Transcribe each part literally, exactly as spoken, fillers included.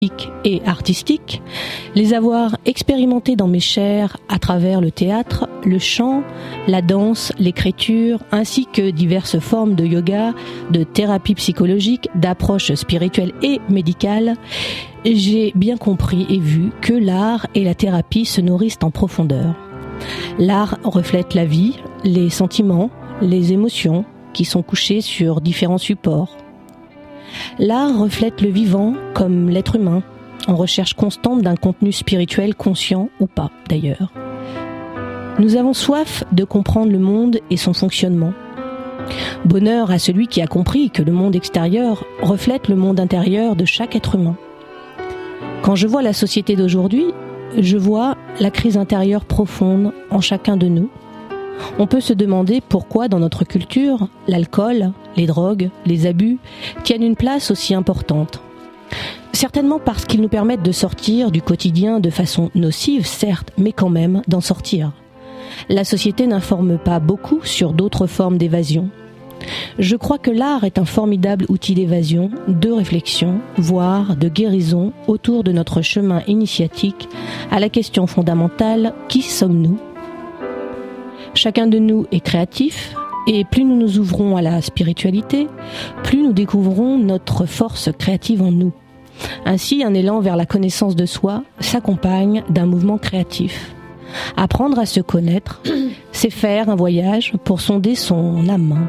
et artistiques, les avoir expérimentés dans mes chairs à travers le théâtre, le chant, la danse, l'écriture, ainsi que diverses formes de yoga, de thérapie psychologique, d'approche spirituelle et médicale, j'ai bien compris et vu que l'art et la thérapie se nourrissent en profondeur. L'art reflète la vie, les sentiments, les émotions qui sont couchés sur différents supports. L'art reflète le vivant comme l'être humain, en recherche constante d'un contenu spirituel conscient ou pas d'ailleurs. Nous avons soif de comprendre le monde et son fonctionnement. Bonheur à celui qui a compris que le monde extérieur reflète le monde intérieur de chaque être humain. Quand je vois la société d'aujourd'hui, je vois la crise intérieure profonde en chacun de nous. On peut se demander pourquoi dans notre culture, l'alcool, les drogues, les abus tiennent une place aussi importante. Certainement parce qu'ils nous permettent de sortir du quotidien de façon nocive, certes, mais quand même d'en sortir. La société n'informe pas beaucoup sur d'autres formes d'évasion. Je crois que l'art est un formidable outil d'évasion, de réflexion, voire de guérison autour de notre chemin initiatique à la question fondamentale « Qui sommes-nous » ? Chacun de nous est créatif, et plus nous nous ouvrons à la spiritualité, plus nous découvrons notre force créative en nous. Ainsi, un élan vers la connaissance de soi s'accompagne d'un mouvement créatif. Apprendre à se connaître, c'est faire un voyage pour sonder son âme.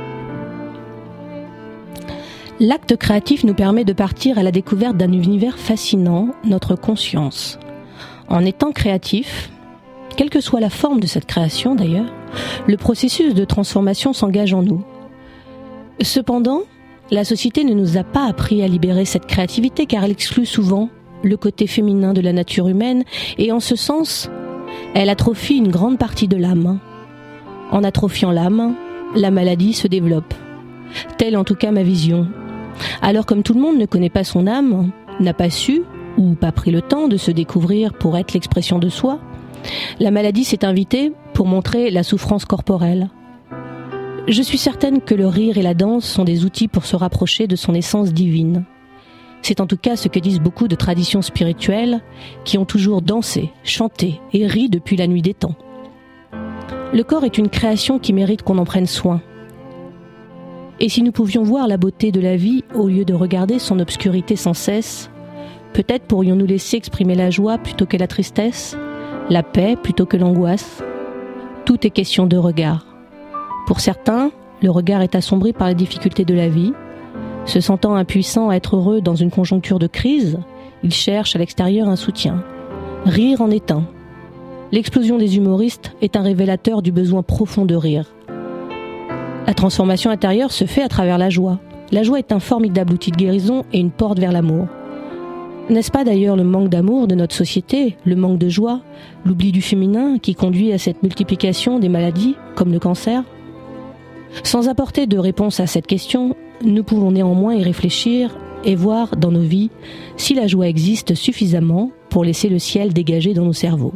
L'acte créatif nous permet de partir à la découverte d'un univers fascinant, notre conscience. En étant créatif, quelle que soit la forme de cette création d'ailleurs, le processus de transformation s'engage en nous. Cependant, la société ne nous a pas appris à libérer cette créativité car elle exclut souvent le côté féminin de la nature humaine et en ce sens, elle atrophie une grande partie de l'âme. En atrophiant l'âme, la maladie se développe. Telle en tout cas ma vision. Alors comme tout le monde ne connaît pas son âme, n'a pas su ou pas pris le temps de se découvrir pour être l'expression de soi, la maladie s'est invitée pour montrer la souffrance corporelle. Je suis certaine que le rire et la danse sont des outils pour se rapprocher de son essence divine. C'est en tout cas ce que disent beaucoup de traditions spirituelles qui ont toujours dansé, chanté et ri depuis la nuit des temps. Le corps est une création qui mérite qu'on en prenne soin. Et si nous pouvions voir la beauté de la vie au lieu de regarder son obscurité sans cesse, peut-être pourrions-nous laisser exprimer la joie plutôt que la tristesse, la paix plutôt que l'angoisse. Tout est question de regard. Pour certains, le regard est assombri par les difficultés de la vie. Se sentant impuissant à être heureux dans une conjoncture de crise, ils cherchent à l'extérieur un soutien. Rire en est un. L'explosion des humoristes est un révélateur du besoin profond de rire. La transformation intérieure se fait à travers la joie. La joie est un formidable outil de guérison et une porte vers l'amour. N'est-ce pas d'ailleurs le manque d'amour de notre société, le manque de joie, l'oubli du féminin qui conduit à cette multiplication des maladies, comme le cancer ? Sans apporter de réponse à cette question, nous pouvons néanmoins y réfléchir et voir dans nos vies si la joie existe suffisamment pour laisser le ciel dégager dans nos cerveaux.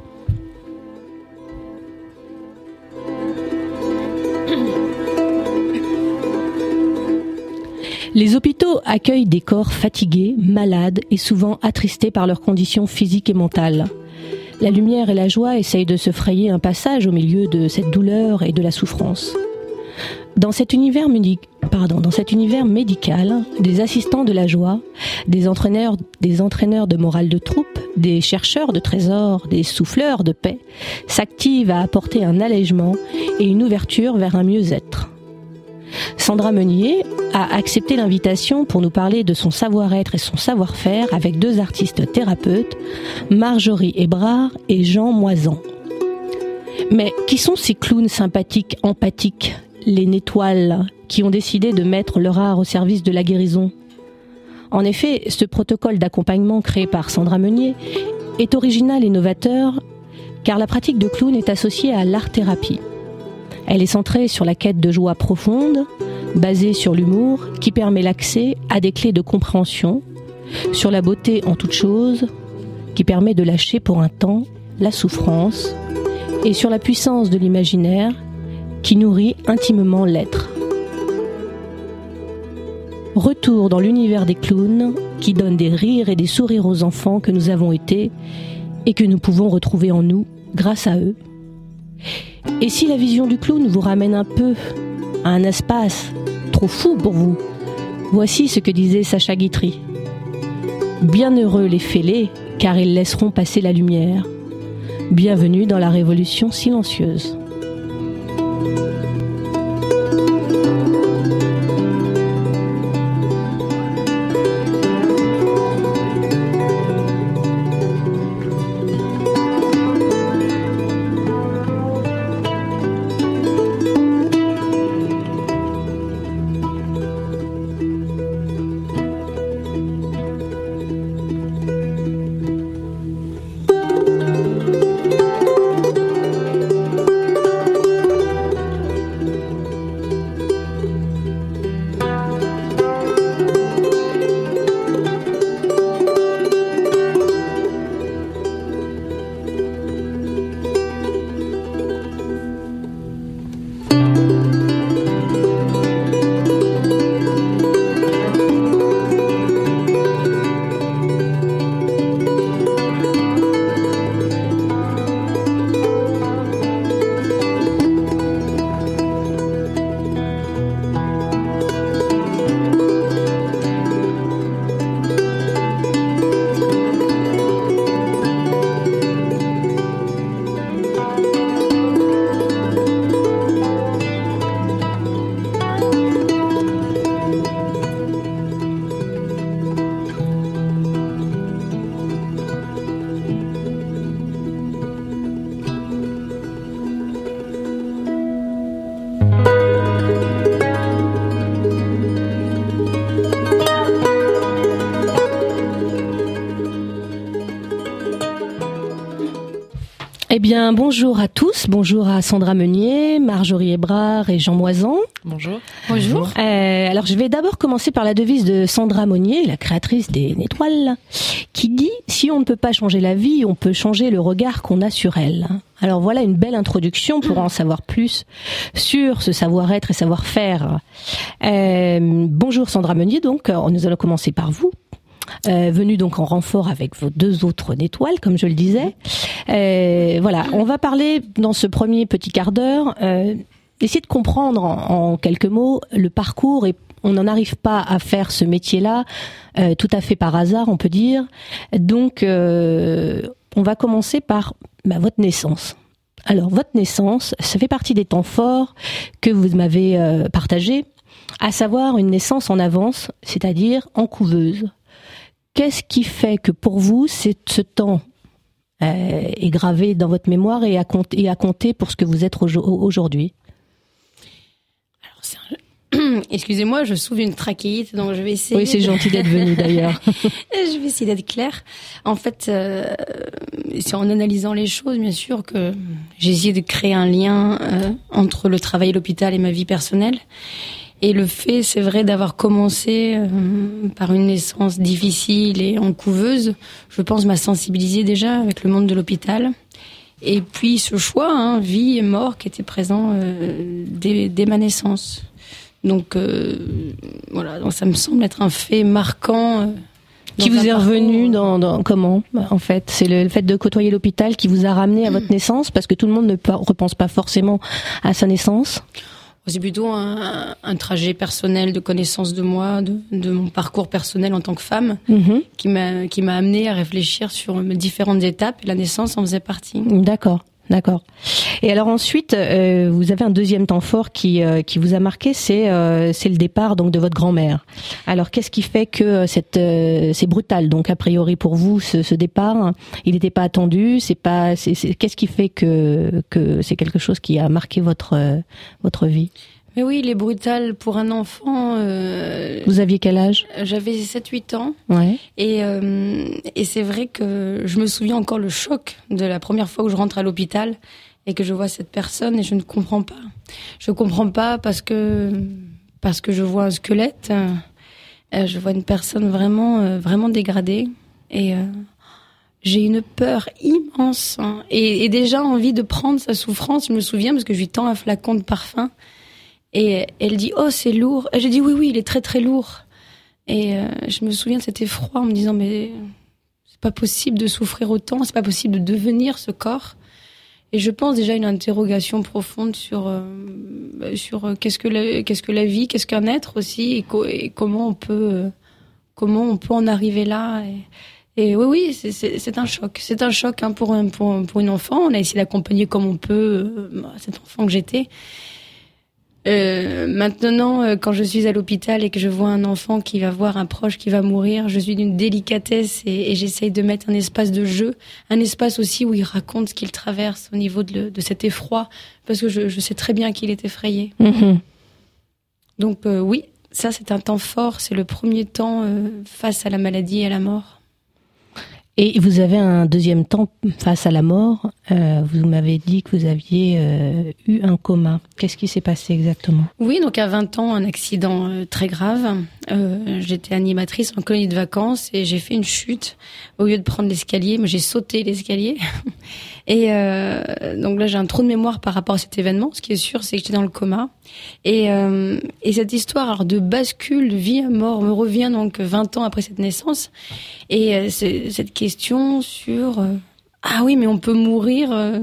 Les hôpitaux accueillent des corps fatigués, malades et souvent attristés par leurs conditions physiques et mentales. La lumière et la joie essayent de se frayer un passage au milieu de cette douleur et de la souffrance. Dans cet univers, médic... Pardon, dans cet univers médical, des assistants de la joie, des entraîneurs, des entraîneurs de morale de troupe, des chercheurs de trésors, des souffleurs de paix, s'activent à apporter un allègement et une ouverture vers un mieux-être. Sandra Meunier a accepté l'invitation pour nous parler de son savoir-être et son savoir-faire avec deux artistes thérapeutes, Marjorie Hébrard et Jean Moisan. Mais qui sont ces clowns sympathiques, empathiques, les Nétoiles, qui ont décidé de mettre leur art au service de la guérison ? En effet, ce protocole d'accompagnement créé par Sandra Meunier est original et novateur car la pratique de clown est associée à l'art-thérapie. Elle est centrée sur la quête de joie profonde, basée sur l'humour qui permet l'accès à des clés de compréhension, sur la beauté en toute chose qui permet de lâcher pour un temps la souffrance et sur la puissance de l'imaginaire qui nourrit intimement l'être. Retour dans l'univers des clowns qui donne des rires et des sourires aux enfants que nous avons été et que nous pouvons retrouver en nous grâce à eux. Et si la vision du clown vous ramène un peu à un espace trop fou pour vous, voici ce que disait Sacha Guitry. Bienheureux les fêlés, car ils laisseront passer la lumière. Bienvenue dans la révolution silencieuse. Eh bien, bonjour à tous, bonjour à Sandra Meunier, Marjorie Hébrard et Jean Moisan. Bonjour. Bonjour. Euh, alors, je vais d'abord commencer par la devise de Sandra Meunier, la créatrice des Nétoiles, qui dit « Si on ne peut pas changer la vie, on peut changer le regard qu'on a sur elle ». Alors voilà une belle introduction pour en savoir plus sur ce savoir-être et savoir-faire. Euh, bonjour Sandra Meunier, donc, nous allons commencer par vous. Euh, venu donc en renfort avec vos deux autres Nétoiles, comme je le disais. Euh, voilà, on va parler dans ce premier petit quart d'heure, euh, essayer de comprendre en, en quelques mots le parcours, et on n'en arrive pas à faire ce métier-là euh, tout à fait par hasard, on peut dire. Donc, euh, on va commencer par bah, votre naissance. Alors, votre naissance, ça fait partie des temps forts que vous m'avez euh, partagés, à savoir une naissance en avance, c'est-à-dire en couveuse. Qu'est-ce qui fait que pour vous, c'est ce temps euh, est gravé dans votre mémoire et à compter, et à compter pour ce que vous êtes aujourd'hui? Alors, c'est un... Excusez-moi, je souffre d'une trachéite, donc je vais essayer... Oui, c'est de... gentil d'être venu d'ailleurs. Je vais essayer d'être claire. En fait, euh, c'est en analysant les choses, bien sûr, que j'ai essayé de créer un lien euh, entre le travail à l'hôpital et ma vie personnelle. Et le fait, c'est vrai, d'avoir commencé euh, par une naissance difficile et en couveuse, je pense m'a sensibilisée déjà avec le monde de l'hôpital. Et puis ce choix, hein, vie et mort, qui était présent euh, dès, dès ma naissance. Donc euh, voilà, donc ça me semble être un fait marquant. Euh, qui vous est revenu dans, dans comment en fait? C'est le, le fait de côtoyer l'hôpital qui vous a ramené à votre naissance, parce que tout le monde ne repense pas forcément à sa naissance. C'est plutôt un, un trajet personnel de connaissance de moi, de, de mon parcours personnel en tant que femme, mmh. qui m'a qui m'a amené à réfléchir sur mes différentes étapes, et la naissance en faisait partie. D'accord, d'accord. Et alors ensuite, euh, vous avez un deuxième temps fort qui euh, qui vous a marqué, c'est euh, c'est le départ donc de votre grand-mère. Alors qu'est-ce qui fait que cette euh, c'est brutal donc a priori pour vous ce, ce départ, il n'était pas attendu, c'est pas c'est, c'est qu'est-ce qui fait que que c'est quelque chose qui a marqué votre euh, votre vie? Mais oui, il est brutal pour un enfant. Euh, Vous aviez quel âge? J'avais sept huit ans. Ouais. Et, euh, et c'est vrai que je me souviens encore le choc de la première fois où je rentre à l'hôpital et que je vois cette personne et je ne comprends pas. Je comprends pas parce que, parce que je vois un squelette, euh, je vois une personne vraiment, euh, vraiment dégradée. Et euh, j'ai une peur immense. Hein, et, et déjà envie de prendre sa souffrance. Je me souviens parce que je lui tends un flacon de parfum. Et elle dit « Oh, c'est lourd ». Et j'ai dit « Oui, oui, il est très, très lourd ». Et euh, je me souviens de cet effroi en me disant mais c'est pas possible de souffrir autant, c'est pas possible de devenir ce corps. Et je pense déjà à une interrogation profonde sur euh, sur euh, qu'est-ce que la, qu'est-ce que la vie, qu'est-ce qu'un être aussi, et, co- et comment on peut euh, comment on peut en arriver là. Et, et oui, oui, c'est, c'est, c'est un choc, c'est un choc hein, pour un, pour pour une enfant. On a essayé d'accompagner comme on peut euh, cet enfant que j'étais. Euh, maintenant, euh, quand je suis à l'hôpital et que je vois un enfant qui va voir un proche qui va mourir, je suis d'une délicatesse et, et j'essaye de mettre un espace de jeu, un espace aussi où il raconte ce qu'il traverse au niveau de, le, de cet effroi, parce que je, je sais très bien qu'il est effrayé. Mmh. Donc euh, oui, ça c'est un temps fort, c'est le premier temps euh, face à la maladie et à la mort. Et vous avez un deuxième temps face à la mort. Euh, vous m'avez dit que vous aviez euh, eu un coma. Qu'est-ce qui s'est passé exactement ? Oui, donc à vingt ans, un accident euh, très grave. Euh, j'étais animatrice en colonie de vacances et j'ai fait une chute. Au lieu de prendre l'escalier, mais j'ai sauté l'escalier. Et euh, donc là, j'ai un trou de mémoire par rapport à cet événement. Ce qui est sûr, c'est que j'étais dans le coma. Et, euh, et cette histoire alors, de bascule, de vie à mort, me revient donc vingt ans après cette naissance. Et euh, c'est, cette question sur... Euh, ah oui, mais on peut mourir euh,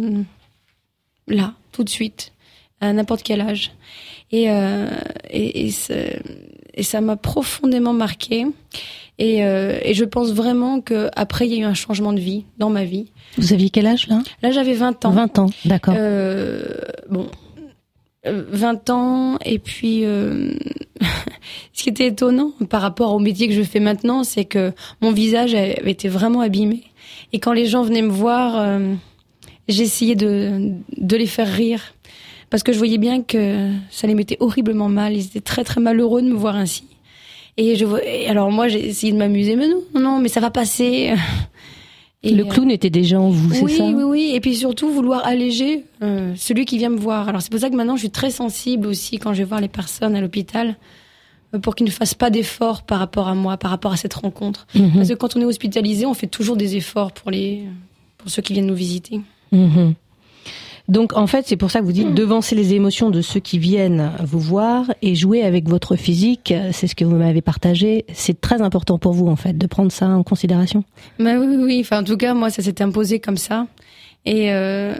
là, tout de suite, à n'importe quel âge. Et, euh, et, et, et ça m'a profondément marquée. Et, euh, et je pense vraiment qu'après, il y a eu un changement de vie dans ma vie. Vous aviez quel âge, là ? Là, j'avais vingt ans. vingt ans, d'accord. Euh, bon, vingt ans, et puis... Euh, ce qui était étonnant par rapport au métier que je fais maintenant, c'est que mon visage avait été vraiment abîmé. Et quand les gens venaient me voir, euh, j'essayais de, de les faire rire. Parce que je voyais bien que ça les mettait horriblement mal. Ils étaient très, très malheureux de me voir ainsi. Et, je, et alors moi, j'ai essayé de m'amuser. Mais non, non, mais ça va passer. Et le clown était déjà en vous, oui, c'est ça ? Oui, oui, oui. Et puis surtout, vouloir alléger euh, celui qui vient me voir. Alors c'est pour ça que maintenant, je suis très sensible aussi quand je vais voir les personnes à l'hôpital, euh, pour qu'ils ne fassent pas d'efforts par rapport à moi, par rapport à cette rencontre. Mmh. Parce que quand on est hospitalisé, on fait toujours des efforts pour, les, pour ceux qui viennent nous visiter. Mmh. Donc, en fait, c'est pour ça que vous dites devancer les émotions de ceux qui viennent vous voir et jouer avec votre physique. C'est ce que vous m'avez partagé. C'est très important pour vous, en fait, de prendre ça en considération. Bah oui, oui, oui. Enfin, en tout cas, moi, ça s'est imposé comme ça. Et euh...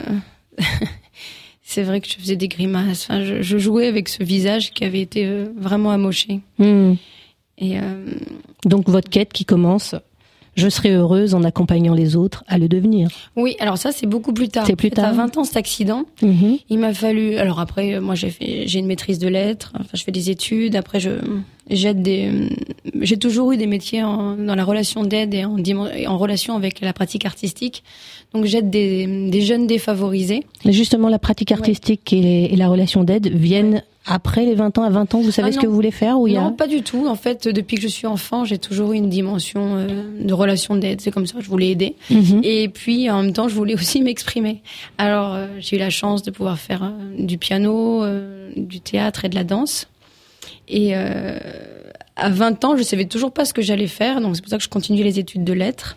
c'est vrai que je faisais des grimaces. Enfin, je, je jouais avec ce visage qui avait été euh, vraiment amoché. Mmh. Et euh... Donc, votre quête qui commence... Je serai heureuse en accompagnant les autres à le devenir. Oui, alors ça, c'est beaucoup plus tard. C'est plus tard. À vingt ans, cet accident, mmh. il m'a fallu... Alors après, moi, j'ai fait, j'ai une maîtrise de lettres. Enfin, je fais des études. Après, je, j'aide des... J'ai toujours eu des métiers en, dans la relation d'aide et en, en relation avec la pratique artistique. Donc, j'aide des, des jeunes défavorisés. Mais justement, la pratique artistique ouais. et, et la relation d'aide viennent... Ouais. Après les vingt ans, à vingt ans, vous savez ah ce que vous voulez faire ou il y a... Non, pas du tout. En fait, depuis que je suis enfant, j'ai toujours eu une dimension euh, de relation d'aide. C'est comme ça, je voulais aider. Mm-hmm. Et puis, en même temps, je voulais aussi m'exprimer. Alors, euh, j'ai eu la chance de pouvoir faire euh, du piano, euh, du théâtre et de la danse. Et euh, à vingt ans, je savais toujours pas ce que j'allais faire. Donc, c'est pour ça que je continuais les études de lettres.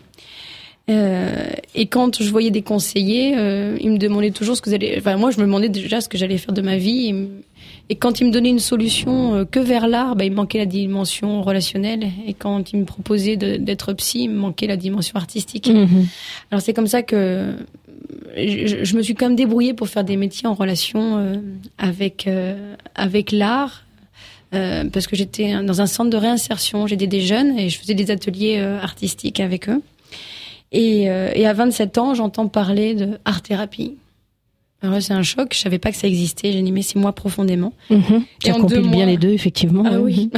Euh, et quand je voyais des conseillers, euh, ils me demandaient toujours ce que j'allais... Enfin, moi, je me demandais déjà ce que j'allais faire de ma vie. Et, et quand ils me donnaient une solution euh, que vers l'art, bah, il me manquait la dimension relationnelle. Et quand ils me proposaient de, d'être psy, il me manquait la dimension artistique. Mmh. Alors, c'est comme ça que je, je me suis quand même débrouillée pour faire des métiers en relation euh, avec, euh, avec l'art. Euh, parce que j'étais dans un centre de réinsertion. J'aidais des jeunes et je faisais des ateliers euh, artistiques avec eux. Et, euh, et à vingt-sept ans, j'entends parler de art-thérapie. Alors c'est un choc, je savais pas que ça existait, j'ai dit mais c'est moi profondément. Mmh. Ça compile mois... bien les deux, effectivement. Ah oui.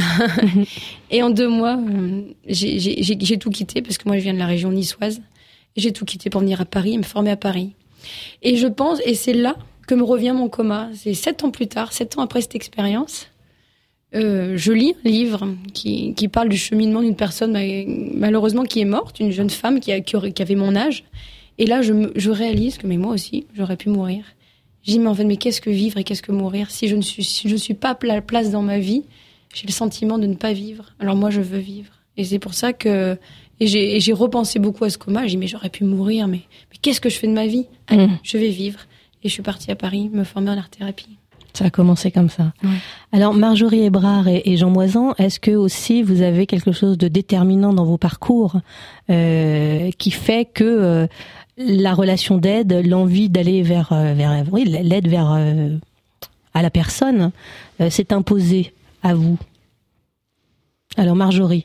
Et en deux mois, euh, j'ai, j'ai, j'ai, j'ai tout quitté, parce que moi je viens de la région niçoise. J'ai tout quitté pour venir à Paris et me former à Paris. Et je pense, et c'est là que me revient mon coma. C'est sept ans plus tard, sept ans après cette expérience. Euh, je lis un livre qui, qui parle du cheminement d'une personne malheureusement qui est morte, une jeune femme qui, a, qui, aurait, qui avait mon âge. Et là, je, me, je réalise que mais moi aussi, j'aurais pu mourir. Je dis mais en fait, mais qu'est-ce que vivre et qu'est-ce que mourir ? Si je ne suis, si je suis pas à la place dans ma vie, j'ai le sentiment de ne pas vivre. Alors moi, je veux vivre. Et c'est pour ça que et j'ai, et j'ai repensé beaucoup à ce coma. J'ai dit mais j'aurais pu mourir, mais, mais qu'est-ce que je fais de ma vie ? Allez, mmh. je vais vivre. Et je suis partie à Paris me former en art-thérapie. Ça a commencé comme ça. Ouais. Alors, Marjorie Hébrard et, et Jean Moisan, est-ce que aussi vous avez quelque chose de déterminant dans vos parcours euh, qui fait que euh, la relation d'aide, l'envie d'aller vers, euh, vers oui, l'aide vers euh, à la personne, euh, s'est imposée à vous? Alors, Marjorie.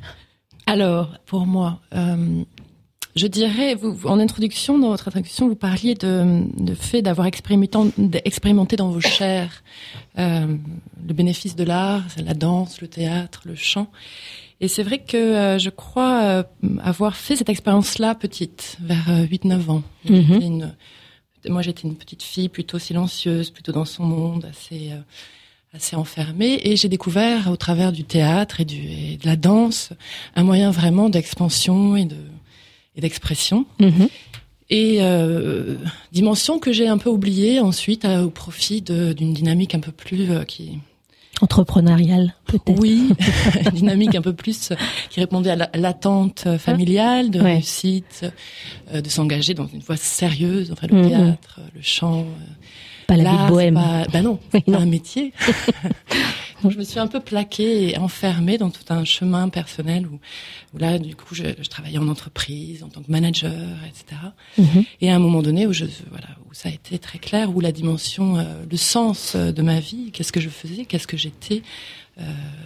Alors, pour moi, euh, je dirais, vous, en introduction, dans votre introduction, vous parliez de, de fait d'avoir expérimenté, expérimenté dans vos chairs euh, le bénéfice de l'art, la danse, le théâtre, le chant. Et c'est vrai que euh, je crois euh, avoir fait cette expérience-là petite, vers euh, huit neuf ans. Mm-hmm. J'étais une, moi, j'étais une petite fille plutôt silencieuse, plutôt dans son monde, assez... Euh, assez enfermée, et j'ai découvert au travers du théâtre et, du, et de la danse un moyen vraiment d'expansion et de et d'expression. Mm-hmm. Et euh, dimension que j'ai un peu oubliée ensuite euh, au profit de, d'une dynamique un peu plus euh, qui entrepreneuriale, peut-être. Oui, une dynamique un peu plus euh, qui répondait à la, l'attente familiale, de ouais. réussite, euh, de s'engager dans une voie sérieuse, enfin le mm-hmm. théâtre, le chant. Euh, Pas la vie de bohème. Pas, bah non, c'est oui, pas non. un métier. Donc je me suis un peu plaquée et enfermée dans tout un chemin personnel où, où là, du coup, je, je travaillais en entreprise, en tant que manager, et cetera. Mm-hmm. Et à un moment donné où je, voilà, où ça a été très clair, où la dimension, euh, le sens de ma vie, qu'est-ce que je faisais, qu'est-ce que j'étais, euh,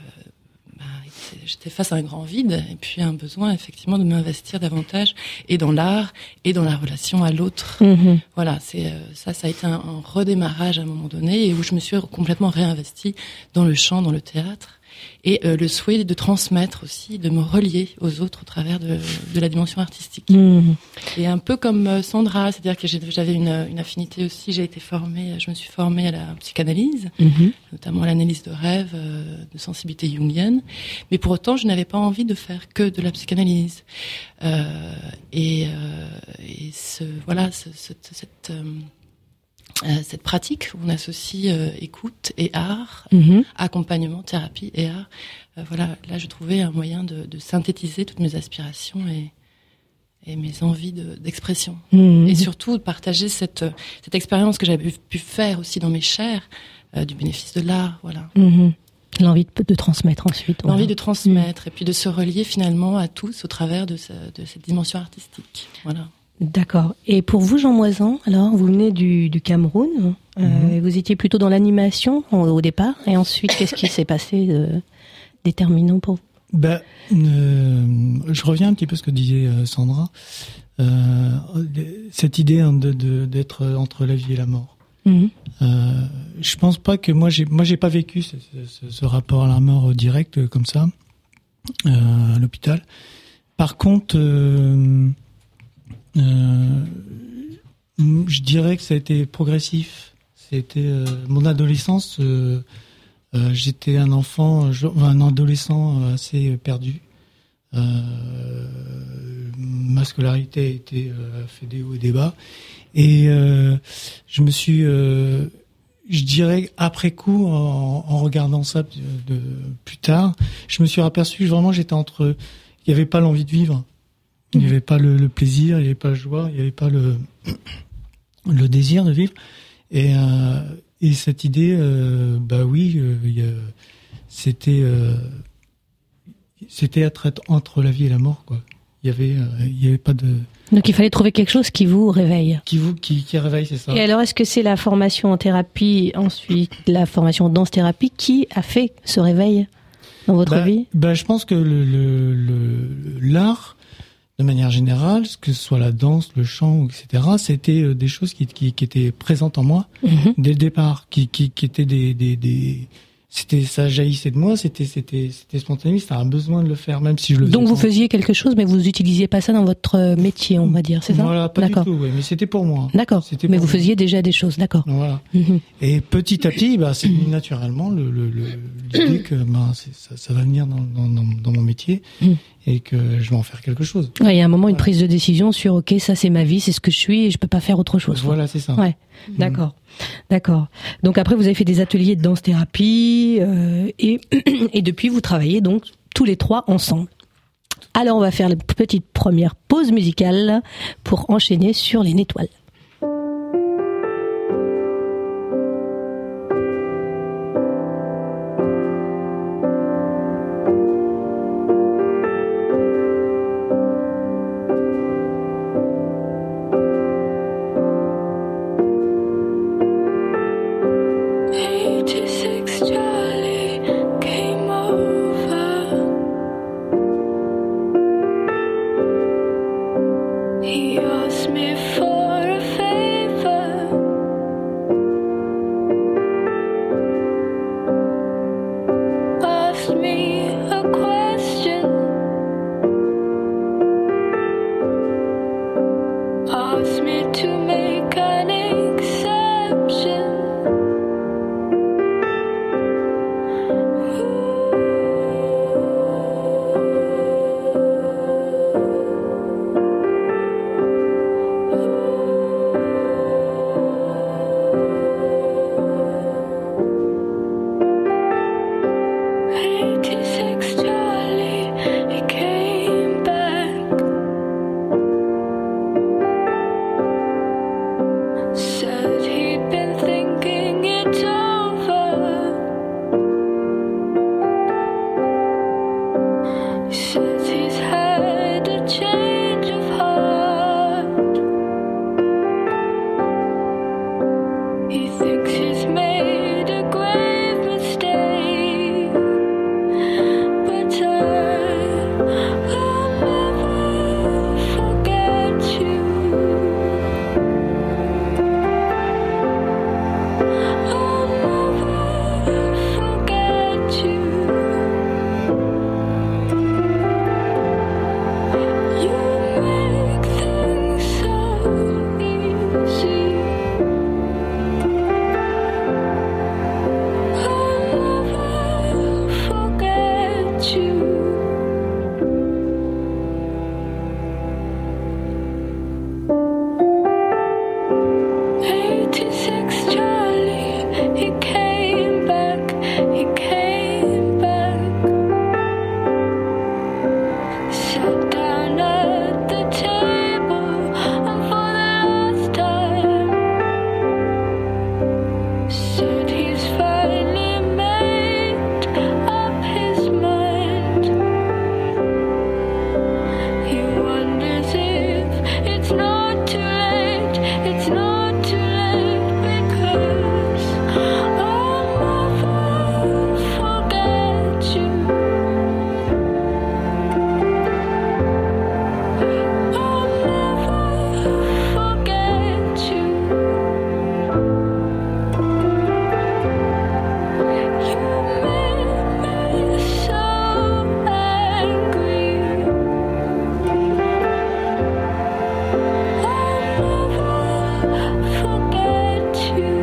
bah, j'étais face à un grand vide et puis un besoin effectivement de m'investir davantage et dans l'art et dans la relation à l'autre. Mm-hmm. Voilà, c'est euh, ça, ça a été un, un redémarrage à un moment donné et où je me suis complètement réinvestie dans le chant, dans le théâtre et euh, le souhait de transmettre aussi, de me relier aux autres au travers de, de la dimension artistique. Mm-hmm. Et un peu comme euh, Sandra, c'est-à-dire que j'ai, j'avais une, une affinité aussi. J'ai été formée, je me suis formée à la psychanalyse, mm-hmm. notamment à l'analyse de rêve, euh, de sensibilité jungienne. Mais pour autant, je n'avais pas envie de faire que de la psychanalyse. Euh, et, euh, et ce, voilà, ce, cette, cette euh, Euh, cette pratique où on associe euh, écoute et art, mm-hmm. accompagnement, thérapie et art. Euh, voilà, là je trouvais un moyen de, de synthétiser toutes mes aspirations et, et mes envies de, d'expression. Mm-hmm. Et surtout de partager cette, cette expérience que j'avais pu faire aussi dans mes chairs, euh, du bénéfice de l'art. Voilà. Mm-hmm. L'envie de, de transmettre ensuite. L'envie voilà. de transmettre mm. et puis de se relier finalement à tous au travers de, ce, de cette dimension artistique. Voilà. D'accord. Et pour vous, Jean Moisan, alors, vous venez du, du Cameroun, euh, mmh. vous étiez plutôt dans l'animation au, au départ, et ensuite, qu'est-ce qui s'est passé de déterminant pour vous? Ben, euh, je reviens un petit peu à ce que disait euh, Sandra, euh, cette idée hein, de, de, d'être entre la vie et la mort. Mmh. Euh, je pense pas que moi, j'ai, moi, j'ai pas vécu ce, ce, ce rapport à la mort direct comme ça euh, à l'hôpital. Par contre. Euh, Euh, je dirais que ça a été progressif. C'était euh, mon adolescence. Euh, euh, j'étais un enfant, un adolescent assez perdu. Euh, ma scolarité a été euh, fait des hauts et des bas, et euh, je me suis, euh, je dirais après coup, en, en regardant ça de, de, plus tard, je me suis aperçu que vraiment j'étais entre. Il n'y avait pas l'envie de vivre. Il n'y avait pas le, le plaisir, il n'y avait pas la joie, il n'y avait pas le, le désir de vivre. Et, euh, et cette idée, euh, bah oui, euh, y a, c'était, euh, c'était être entre la vie et la mort, quoi. Il y avait, euh, il y avait pas de. Donc il fallait trouver quelque chose qui vous réveille. Qui vous, qui, qui réveille, c'est ça. Et alors, est-ce que c'est la formation en thérapie, ensuite la formation en danse-thérapie, qui a fait ce réveil dans votre bah, vie? Bah, je pense que le, le, le, l'art, de manière générale, que ce soit la danse, le chant, et cetera, c'était des choses qui, qui, qui étaient présentes en moi mm-hmm. dès le départ, qui, qui, qui étaient des, des, des, c'était, ça jaillissait de moi, c'était, c'était, c'était spontané, c'était un besoin de le faire, même si je le faisais. Donc vous pas. faisiez quelque chose, mais vous utilisiez pas ça dans votre métier, on va dire, c'est ça? Voilà, pas d'accord. du tout, ouais, mais c'était pour moi. D'accord. C'était mais pour vous moi. faisiez déjà des choses, d'accord. Voilà. Mm-hmm. Et petit à petit, bah, c'est venu naturellement le, le, le, l'idée que, bah, c'est, ça, ça va venir dans, dans, dans, dans mon métier. Mm. Et que je vais en faire quelque chose. Ouais, il y a un moment, une voilà. prise de décision sur, ok, ça c'est ma vie, c'est ce que je suis et je peux pas faire autre chose. Voilà, c'est ça. Ouais, mmh. d'accord, d'accord. Donc après, vous avez fait des ateliers de danse-thérapie euh, et, et depuis, vous travaillez donc tous les trois ensemble. Alors, on va faire la petite première pause musicale pour enchaîner sur les Nétoiles. He asked me for a favor. Asked me a question. Asked me to make an exception. eighty-six Charlie, he came back. Said he'd been thinking it over. He says he's had a change of heart. He thinks he's made a grave mistake. But I'll never forget you. I'll never forget you. You make things so easy. I'll never forget you. eighty-six Charlie, he came back, he came back. Sat down at the table, and for the last time said he's finally made up his mind. He wonders if it's not too late, it's not too late, because I'll never forget you. I'll never forget you. You made me so angry. I'll never forget you.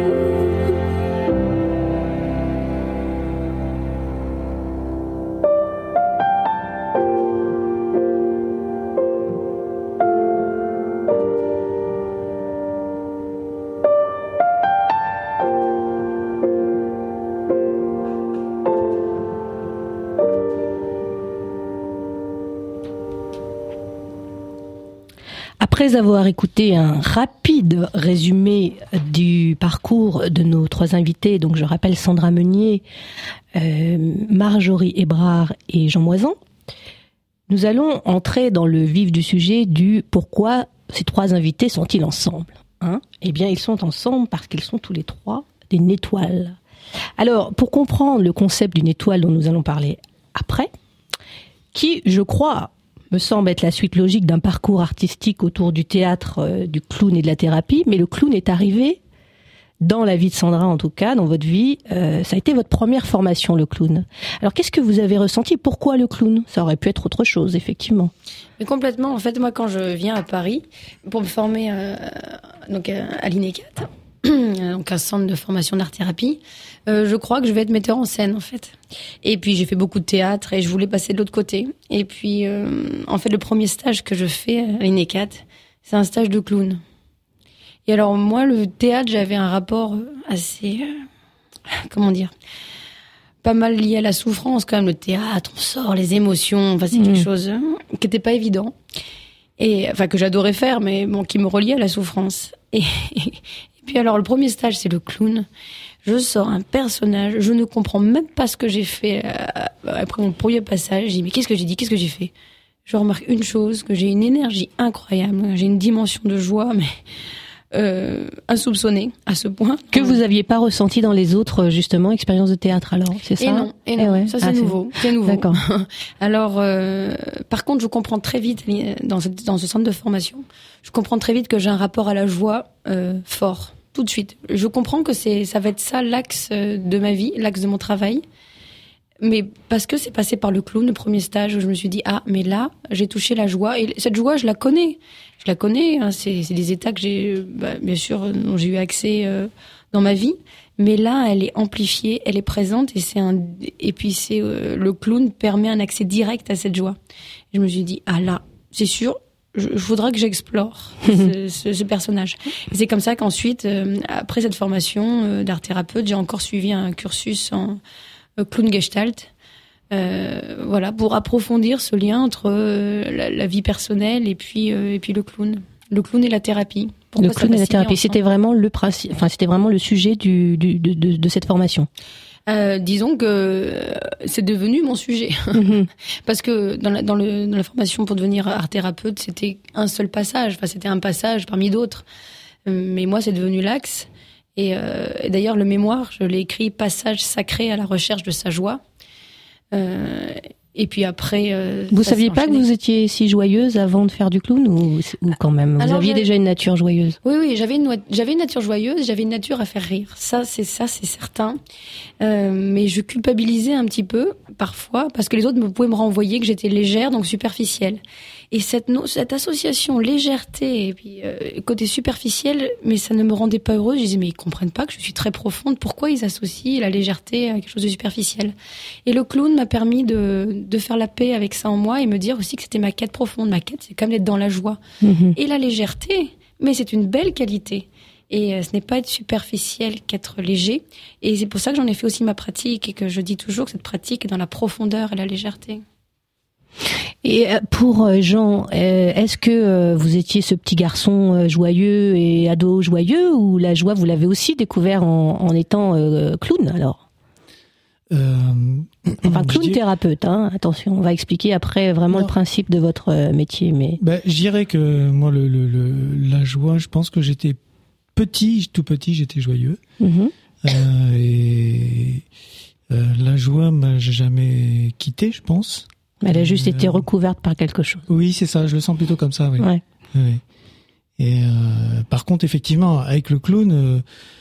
Après avoir écouté un rapide résumé du parcours de nos trois invités, donc je rappelle Sandra Meunier, euh, Marjorie Hébrard et Jean Moisan, nous allons entrer dans le vif du sujet du pourquoi ces trois invités sont-ils ensemble, hein ? Eh bien, ils sont ensemble parce qu'ils sont tous les trois des Nétoiles. Alors, pour comprendre le concept d'une étoile dont nous allons parler après, qui, je crois, me semble être la suite logique d'un parcours artistique autour du théâtre, euh, du clown et de la thérapie, mais le clown est arrivé dans la vie de Sandra, en tout cas, dans votre vie. Euh, ça a été votre première formation, le clown. Alors, qu'est-ce que vous avez ressenti ? Pourquoi le clown ? Ça aurait pu être autre chose, effectivement. Mais complètement. En fait, moi, quand je viens à Paris pour me former euh, donc à l'INECAT, donc un centre de formation d'art-thérapie, euh, je crois que je vais être metteur en scène, en fait. Et puis, j'ai fait beaucoup de théâtre et je voulais passer de l'autre côté. Et puis, euh, en fait, le premier stage que je fais à l'INECAT, c'est un stage de clown. Et alors, moi, le théâtre, j'avais un rapport assez... Euh, comment dire ? Pas mal lié à la souffrance, quand même. Le théâtre, on sort les émotions. Enfin, c'est mmh. quelque chose hein, qui n'était pas évident. Et, enfin, que j'adorais faire, mais bon, qui me reliait à la souffrance. Et, et, et puis alors, le premier stage, c'est le clown. Je sors un personnage, je ne comprends même pas ce que j'ai fait euh, après mon premier passage. Je dis, mais qu'est-ce que j'ai dit ? Qu'est-ce que j'ai fait ? Je remarque une chose, que j'ai une énergie incroyable, j'ai une dimension de joie, mais euh, insoupçonnée à ce point. Que vous aviez pas ressenti dans les autres, justement, expériences de théâtre, alors, c'est ça? Et non, et non. Eh ouais. Ça c'est ah, nouveau, c'est, c'est nouveau. D'accord. Alors, euh, par contre, je comprends très vite dans, cette, dans ce centre de formation, je comprends très vite que j'ai un rapport à la joie euh, fort, tout de suite. Je comprends que c'est, ça va être ça l'axe de ma vie, l'axe de mon travail. Mais parce que c'est passé par le clown, le premier stage, où je me suis dit, ah, mais là, j'ai touché la joie. Et cette joie, je la connais. Je la connais. Hein, c'est, c'est des états que j'ai, bah, bien sûr, dont j'ai eu accès euh, dans ma vie. Mais là, elle est amplifiée, elle est présente. Et c'est un, et puis c'est euh, le clown permet un accès direct à cette joie. Et je me suis dit, ah là, c'est sûr, je, je voudrais que j'explore ce, ce, ce personnage. Et c'est comme ça qu'ensuite, euh, après cette formation euh, d'art thérapeute, j'ai encore suivi un cursus en clown gestalt, euh, voilà, pour approfondir ce lien entre euh, la, la vie personnelle et puis euh, et puis le clown, le clown et la thérapie. Pourquoi le clown et la thérapie, c'était vraiment le principe, enfin c'était vraiment le sujet du, du de, de, de cette formation. Euh, disons que c'est devenu mon sujet mm-hmm. parce que dans la dans le dans la formation pour devenir art thérapeute, c'était un seul passage, enfin c'était un passage parmi d'autres, mais moi c'est devenu l'axe. Et, euh, et d'ailleurs, le mémoire, je l'ai écrit « Passage sacré à la recherche de sa joie euh, ». Et puis après... Euh, vous saviez pas que vous étiez si joyeuse avant de faire du clown ou, ou quand même vous Alors, aviez déjà une nature joyeuse? Oui, oui, j'avais une, j'avais une nature joyeuse, j'avais une nature à faire rire. Ça, c'est ça, c'est certain. Euh, mais je culpabilisais un petit peu, parfois, parce que les autres me pouvaient me renvoyer que j'étais légère, donc superficielle. Et cette, no, cette association légèreté et puis euh, côté superficiel, mais ça ne me rendait pas heureuse. Je disais, mais ils comprennent pas que je suis très profonde. Pourquoi ils associent la légèreté à quelque chose de superficiel? Et le clown m'a permis de, de faire la paix avec ça en moi et me dire aussi que c'était ma quête profonde. Ma quête, c'est comme d'être dans la joie. Mmh. Et la légèreté, mais c'est une belle qualité. Et euh, ce n'est pas être superficiel qu'être léger. Et c'est pour ça que j'en ai fait aussi ma pratique et que je dis toujours que cette pratique est dans la profondeur et la légèreté. Et pour Jean, est-ce que vous étiez ce petit garçon joyeux et ado joyeux ou la joie vous l'avez aussi découvert en, en étant clown alors? euh, Enfin clown dirais... thérapeute, hein. Attention, on va expliquer après vraiment non. le principe de votre métier. Mais ben, je dirais que moi le, le, le la joie, je pense que j'étais petit, tout petit, j'étais joyeux mm-hmm. euh, et euh, la joie m'a jamais quitté, je pense. Elle a juste euh, été recouverte par quelque chose. Oui, c'est ça, je le sens plutôt comme ça, oui. Ouais. oui. Et euh, par contre, effectivement, avec le clown, euh,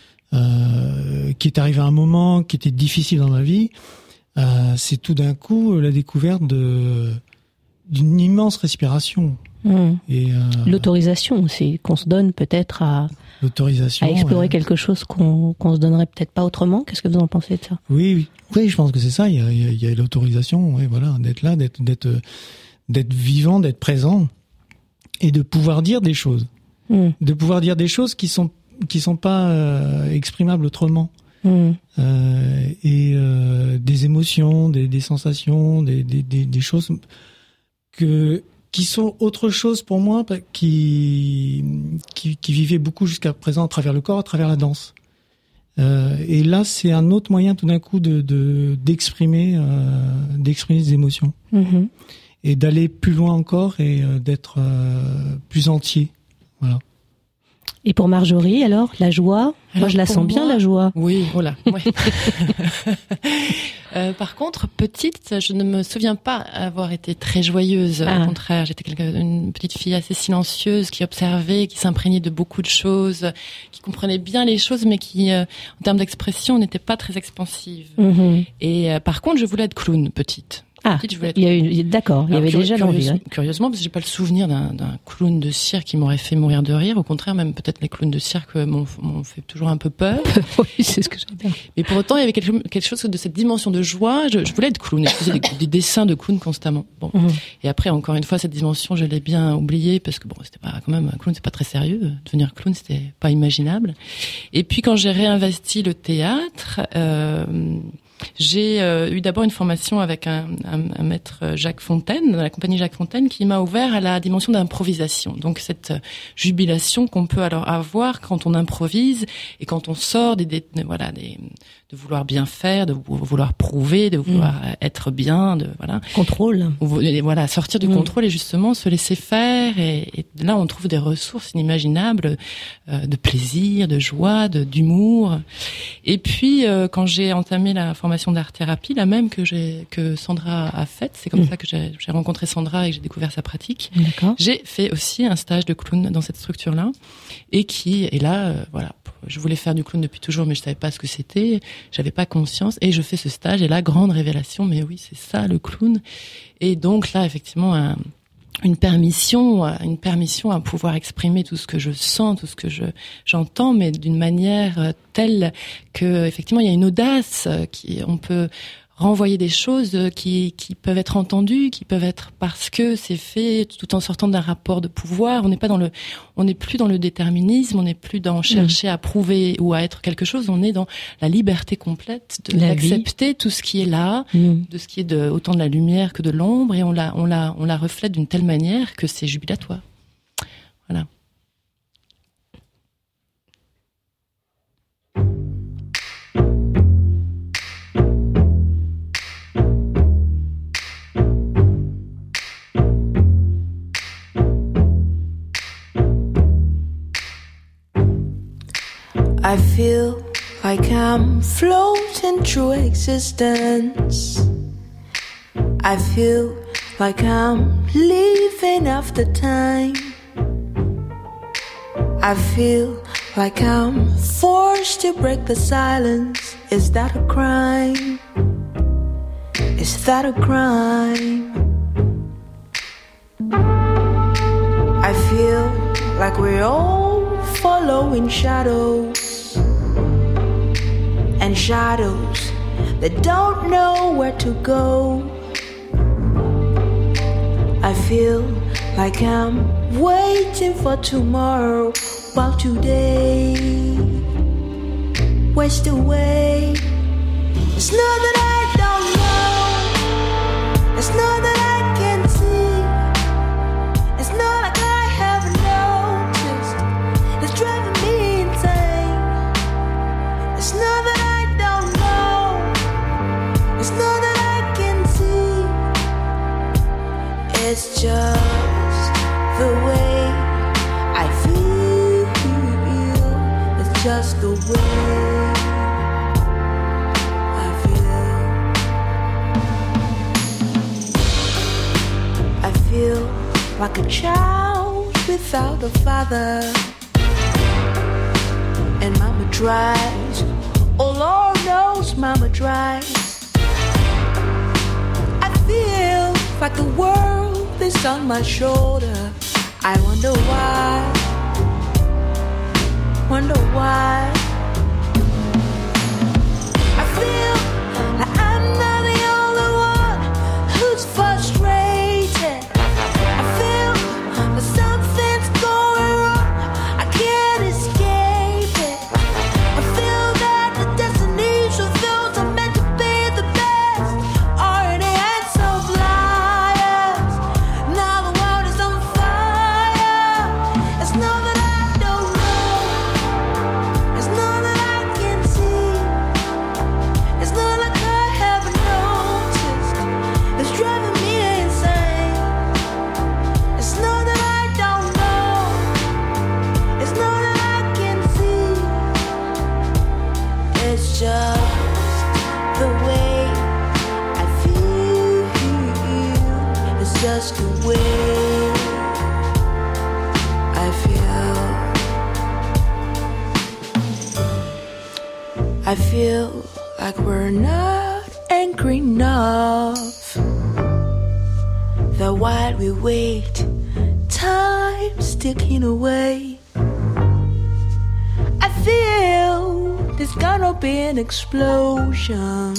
euh, qui est arrivé à un moment qui était difficile dans ma vie, euh, c'est tout d'un coup la découverte de d'une immense respiration. Mmh. Et euh, l'autorisation aussi qu'on se donne peut-être à l'autorisation à explorer ouais. quelque chose qu'on qu'on se donnerait peut-être pas autrement. Qu'est-ce que vous en pensez de ça? Oui, oui, oui, je pense que c'est ça. Il y a, il y a, il y a l'autorisation, ouais, voilà, d'être là, d'être d'être d'être vivant, d'être présent et de pouvoir dire des choses, mmh. de pouvoir dire des choses qui sont qui sont pas euh, exprimables autrement. Mmh. Euh, et euh, des émotions, des, des sensations, des, des, des, des choses que qui sont autre chose pour moi, qui qui, qui vivaient beaucoup jusqu'à présent à travers le corps, à travers la danse. Euh, et là, c'est un autre moyen tout d'un coup de, de d'exprimer euh, d'exprimer des émotions mmh. et d'aller plus loin encore et euh, d'être euh, plus entier. Voilà. Et pour Marjorie, alors, la joie, alors moi je la sens moi, bien, la joie. Oui, voilà. Ouais. euh, par contre, petite, je ne me souviens pas avoir été très joyeuse. Ah. Au contraire, j'étais une petite fille assez silencieuse, qui observait, qui s'imprégnait de beaucoup de choses, qui comprenait bien les choses, mais qui, euh, en termes d'expression, n'était pas très expansive. Mm-hmm. Et euh, par contre, je voulais être clown, petite. Ah, petite, je voulais être... il y a eu, d'accord, il y avait déjà l'envie. Curieusement, curieusement, parce que j'ai pas le souvenir d'un, d'un clown de cirque qui m'aurait fait mourir de rire. Au contraire, même peut-être les clowns de cirque m'ont, m'ont fait toujours un peu peur. Oui, c'est ce que j'aime. Mais pour autant, il y avait quelque, quelque chose de cette dimension de joie. Je, je voulais être clown. Je faisais des, des dessins de clown constamment. Bon. Mm-hmm. Et après, encore une fois, cette dimension, je l'ai bien oubliée parce que bon, c'était pas quand même un clown, c'est pas très sérieux. Devenir clown, c'était pas imaginable. Et puis quand j'ai réinvesti le théâtre. Euh, J'ai euh, eu d'abord une formation avec un, un, un maître Jacques Fontaine, dans la compagnie Jacques Fontaine, qui m'a ouvert à la dimension d'improvisation. Donc cette jubilation qu'on peut alors avoir quand on improvise et quand on sort des, des voilà des de vouloir bien faire, de vouloir prouver, de vouloir mmh. être bien, de voilà contrôle. Voilà, sortir du mmh. contrôle et justement se laisser faire. Et, et là, on trouve des ressources inimaginables euh, de plaisir, de joie, de d'humour. Et puis, euh, quand j'ai entamé la formation d'art-thérapie, la même que j'ai que Sandra a faite, c'est comme mmh. ça que j'ai, j'ai rencontré Sandra et que j'ai découvert sa pratique. D'accord. J'ai fait aussi un stage de clown dans cette structure-là, et qui est là, euh, voilà. Je voulais faire du clown depuis toujours, mais je savais pas ce que c'était. J'avais pas conscience. Et je fais ce stage, et là, grande révélation. Mais oui, c'est ça, le clown. Et donc là, effectivement, un, une permission, une permission à pouvoir exprimer tout ce que je sens, tout ce que je, j'entends, mais d'une manière telle que, effectivement, il y a une audace qui, on peut renvoyer des choses qui, qui peuvent être entendues, qui peuvent être parce que c'est fait tout en sortant d'un rapport de pouvoir. On n'est pas dans le, on n'est plus dans le déterminisme, on n'est plus dans chercher mmh. à prouver ou à être quelque chose. On est dans la liberté complète de, d'accepter tout ce qui est là, mmh. de ce qui est de, autant de la lumière que de l'ombre, et on la, on la, on la reflète d'une telle manière que c'est jubilatoire. Voilà. I feel like I'm floating through existence. I feel like I'm leaving after time. I feel like I'm forced to break the silence. Is that a crime? Is that a crime? I feel like we're all following shadows. And shadows that don't know where to go. I feel like I'm waiting for tomorrow, while today wastes away. It's not that I don't know, it's not that I can't see, it's not like I haven't noticed, it's driving me insane. It's not that it's not that I can see, it's just the way I feel. It's just the way I feel. I feel like a child without a father, and mama tries, oh Lord knows mama tries. Feel like the world is on my shoulder. I wonder why, wonder why. I feel like I'm not the only one who's frustrated. I feel that something's going wrong, I can't escape it. I feel that the destinies of those are meant to be the best are in it. Just the way I feel. I feel like we're not angry enough, that while we wait, time's ticking away. I feel there's gonna be an explosion.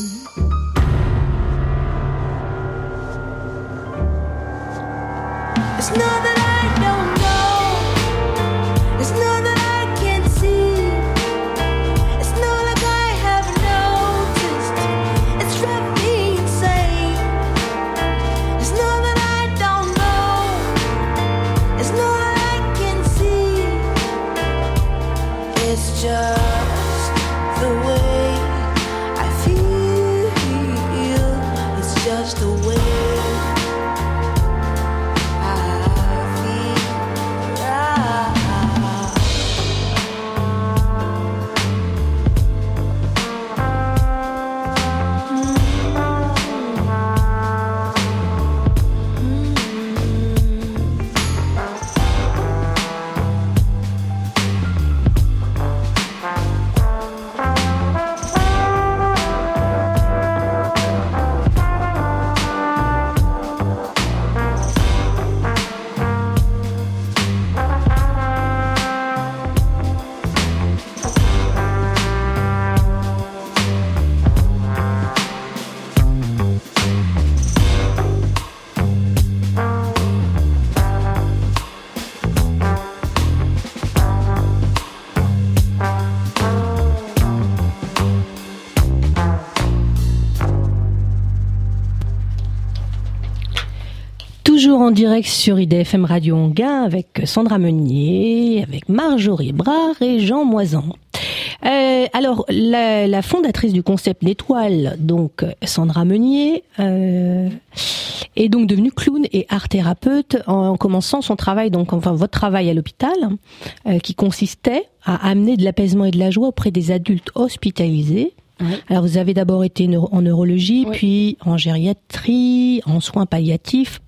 It's not that I don't know, it's not that I can't see, it's not like I haven't noticed, just the way I feel. It's just the way Toujours en direct sur I D F M Radio Anguin avec Sandra Meunier, avec Marjorie Brard et Jean Moisan. Euh, alors, la, la fondatrice du concept L'Étoile, donc Sandra Meunier, euh, est donc devenue clown et art thérapeute en, en commençant son travail, donc enfin votre travail à l'hôpital, euh, qui consistait à amener de l'apaisement et de la joie auprès des adultes hospitalisés. Oui. Alors, vous avez d'abord été neuro- en neurologie, oui. puis en gériatrie, en soins palliatifs.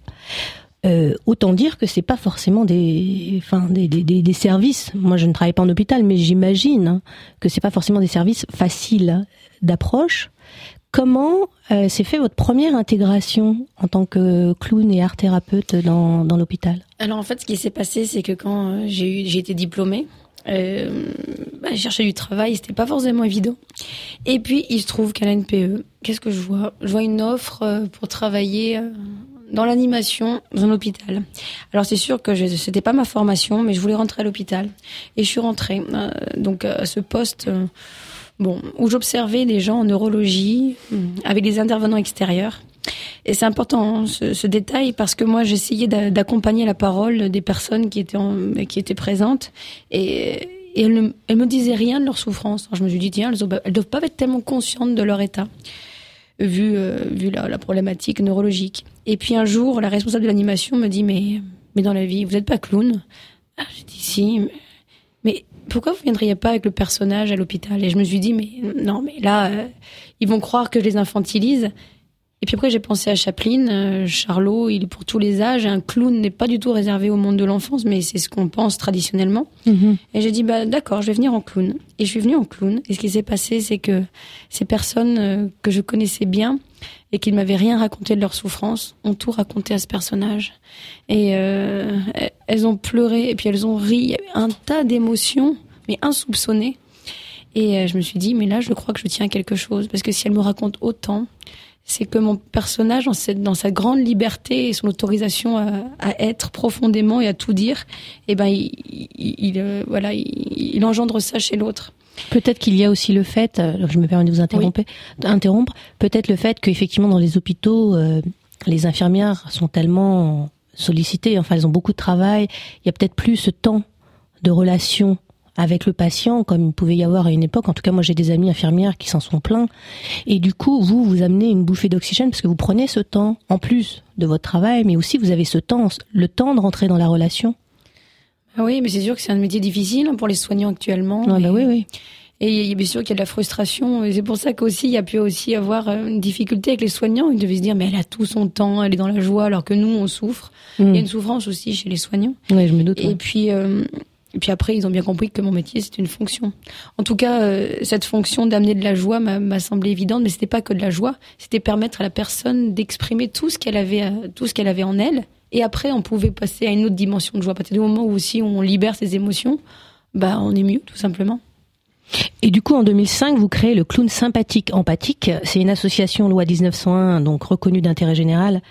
Euh, autant dire que c'est pas forcément des, enfin des, des, des, des services. Moi, je ne travaille pas en hôpital, mais j'imagine hein, que c'est pas forcément des services faciles d'approche. Comment euh, s'est fait votre première intégration en tant que clown et art thérapeute dans, dans l'hôpital ? Alors en fait, ce qui s'est passé, c'est que quand j'ai eu, j'ai été diplômée, euh, bah, j'ai cherché du travail, c'était pas forcément évident. Et puis il se trouve qu'à la N P E, qu'est-ce que je vois ? Je vois une offre pour travailler Euh, dans l'animation, dans un hôpital. Alors c'est sûr que je, c'était pas ma formation, mais je voulais rentrer à l'hôpital. Et je suis rentrée euh, donc à ce poste euh, bon, où j'observais des gens en neurologie, euh, avec des intervenants extérieurs. Et c'est important hein, ce, ce détail parce que moi j'essayais d'a, d'accompagner la parole des personnes qui étaient, en, qui étaient présentes. Et, et elles, ne, elles me disaient rien de leur souffrance. Alors je me suis dit, tiens, elles, ont, elles doivent pas être tellement conscientes de leur état. vu euh, vu la, la problématique neurologique. Et puis un jour, la responsable de l'animation me dit mais mais dans la vie, vous n'êtes pas clown ? Ah, j'ai dit si. Mais, mais pourquoi vous viendriez pas avec le personnage à l'hôpital ? Et je me suis dit mais non, mais là euh, ils vont croire que je les infantilise. Et puis après j'ai pensé à Chaplin, euh, Charlot, il est pour tous les âges. Un clown n'est pas du tout réservé au monde de l'enfance, mais c'est ce qu'on pense traditionnellement. Mm-hmm. Et j'ai dit bah d'accord, je vais venir en clown. Et je suis venue en clown. Et ce qui s'est passé, c'est que ces personnes euh, que je connaissais bien et qui ne m'avaient rien raconté de leur souffrance ont tout raconté à ce personnage. Et euh, elles ont pleuré et puis elles ont ri. Il y avait un tas d'émotions, mais insoupçonnées. Et euh, je me suis dit mais là je crois que je tiens à quelque chose parce que si elles me racontent autant, c'est que mon personnage, dans, cette, dans sa grande liberté et son autorisation à, à être profondément et à tout dire, eh ben, il, il, il euh, voilà, il, il engendre ça chez l'autre. Peut-être qu'il y a aussi le fait, alors je me permets de vous interrompre, oui. interrompre peut-être le fait qu'effectivement dans les hôpitaux, euh, les infirmières sont tellement sollicitées, enfin elles ont beaucoup de travail, il y a peut-être plus ce temps de relation avec le patient, comme il pouvait y avoir à une époque. En tout cas, moi, j'ai des amis infirmières qui s'en sont plaints. Et du coup, vous, vous amenez une bouffée d'oxygène parce que vous prenez ce temps, en plus de votre travail, mais aussi vous avez ce temps, le temps de rentrer dans la relation. Ah oui, mais c'est sûr que c'est un métier difficile pour les soignants actuellement. Ah bah oui, oui. Et il est bien sûr qu'il y a de la frustration. Et c'est pour ça qu'aussi, il y a pu aussi avoir une difficulté avec les soignants. Ils devaient se dire, mais elle a tout son temps, elle est dans la joie, alors que nous, on souffre. Mmh. Il y a une souffrance aussi chez les soignants. Oui, je me doute. Et ouais. puis... Euh, Et puis après, ils ont bien compris que mon métier, c'est une fonction. En tout cas, euh, cette fonction d'amener de la joie m'a, m'a semblé évidente, mais c'était pas que de la joie. C'était permettre à la personne d'exprimer tout ce qu'elle avait, tout ce qu'elle avait en elle. Et après, on pouvait passer à une autre dimension de joie. À partir du moment où aussi on libère ses émotions, bah, on est mieux, tout simplement. Et du coup, en deux mille cinq, vous créez le Clown Sympathique Empathique. C'est une association loi dix-neuf cent un, donc reconnue d'intérêt général.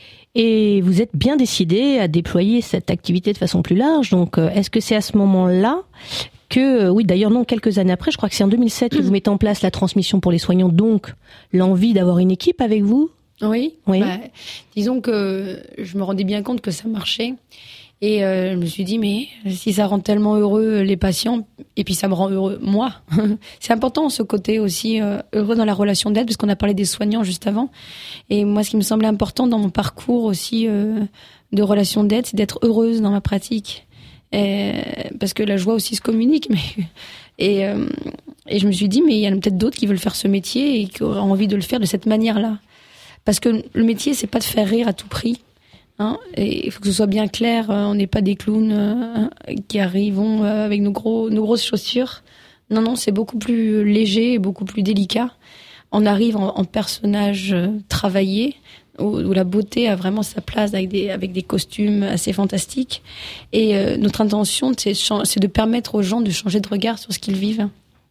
Et vous êtes bien décidé à déployer cette activité de façon plus large. Donc, est-ce que c'est à ce moment-là que, oui, d'ailleurs, non, quelques années après, je crois que c'est en deux mille sept que vous mettez en place la transmission pour les soignants, donc l'envie d'avoir une équipe avec vous ? Oui. Oui. Bah, disons que je me rendais bien compte que ça marchait. Et euh, je me suis dit, mais si ça rend tellement heureux les patients, et puis ça me rend heureux moi. C'est important ce côté aussi euh, heureux dans la relation d'aide, parce qu'on a parlé des soignants juste avant. Et moi, ce qui me semblait important dans mon parcours aussi euh, de relation d'aide, c'est d'être heureuse dans ma pratique. Et, parce que la joie aussi se communique. Mais, et, euh, et je me suis dit, mais il y en a peut-être d'autres qui veulent faire ce métier et qui auraient envie de le faire de cette manière-là. Parce que le métier, c'est pas de faire rire à tout prix. Hein, et il faut que ce soit bien clair, euh, on n'est pas des clowns euh, qui arrivons euh, avec nos gros, nos grosses chaussures. Non, non, c'est beaucoup plus léger et beaucoup plus délicat. On arrive en, en personnage euh, travaillé, où, où la beauté a vraiment sa place avec des, avec des costumes assez fantastiques. Et euh, notre intention, c'est, c'est de permettre aux gens de changer de regard sur ce qu'ils vivent.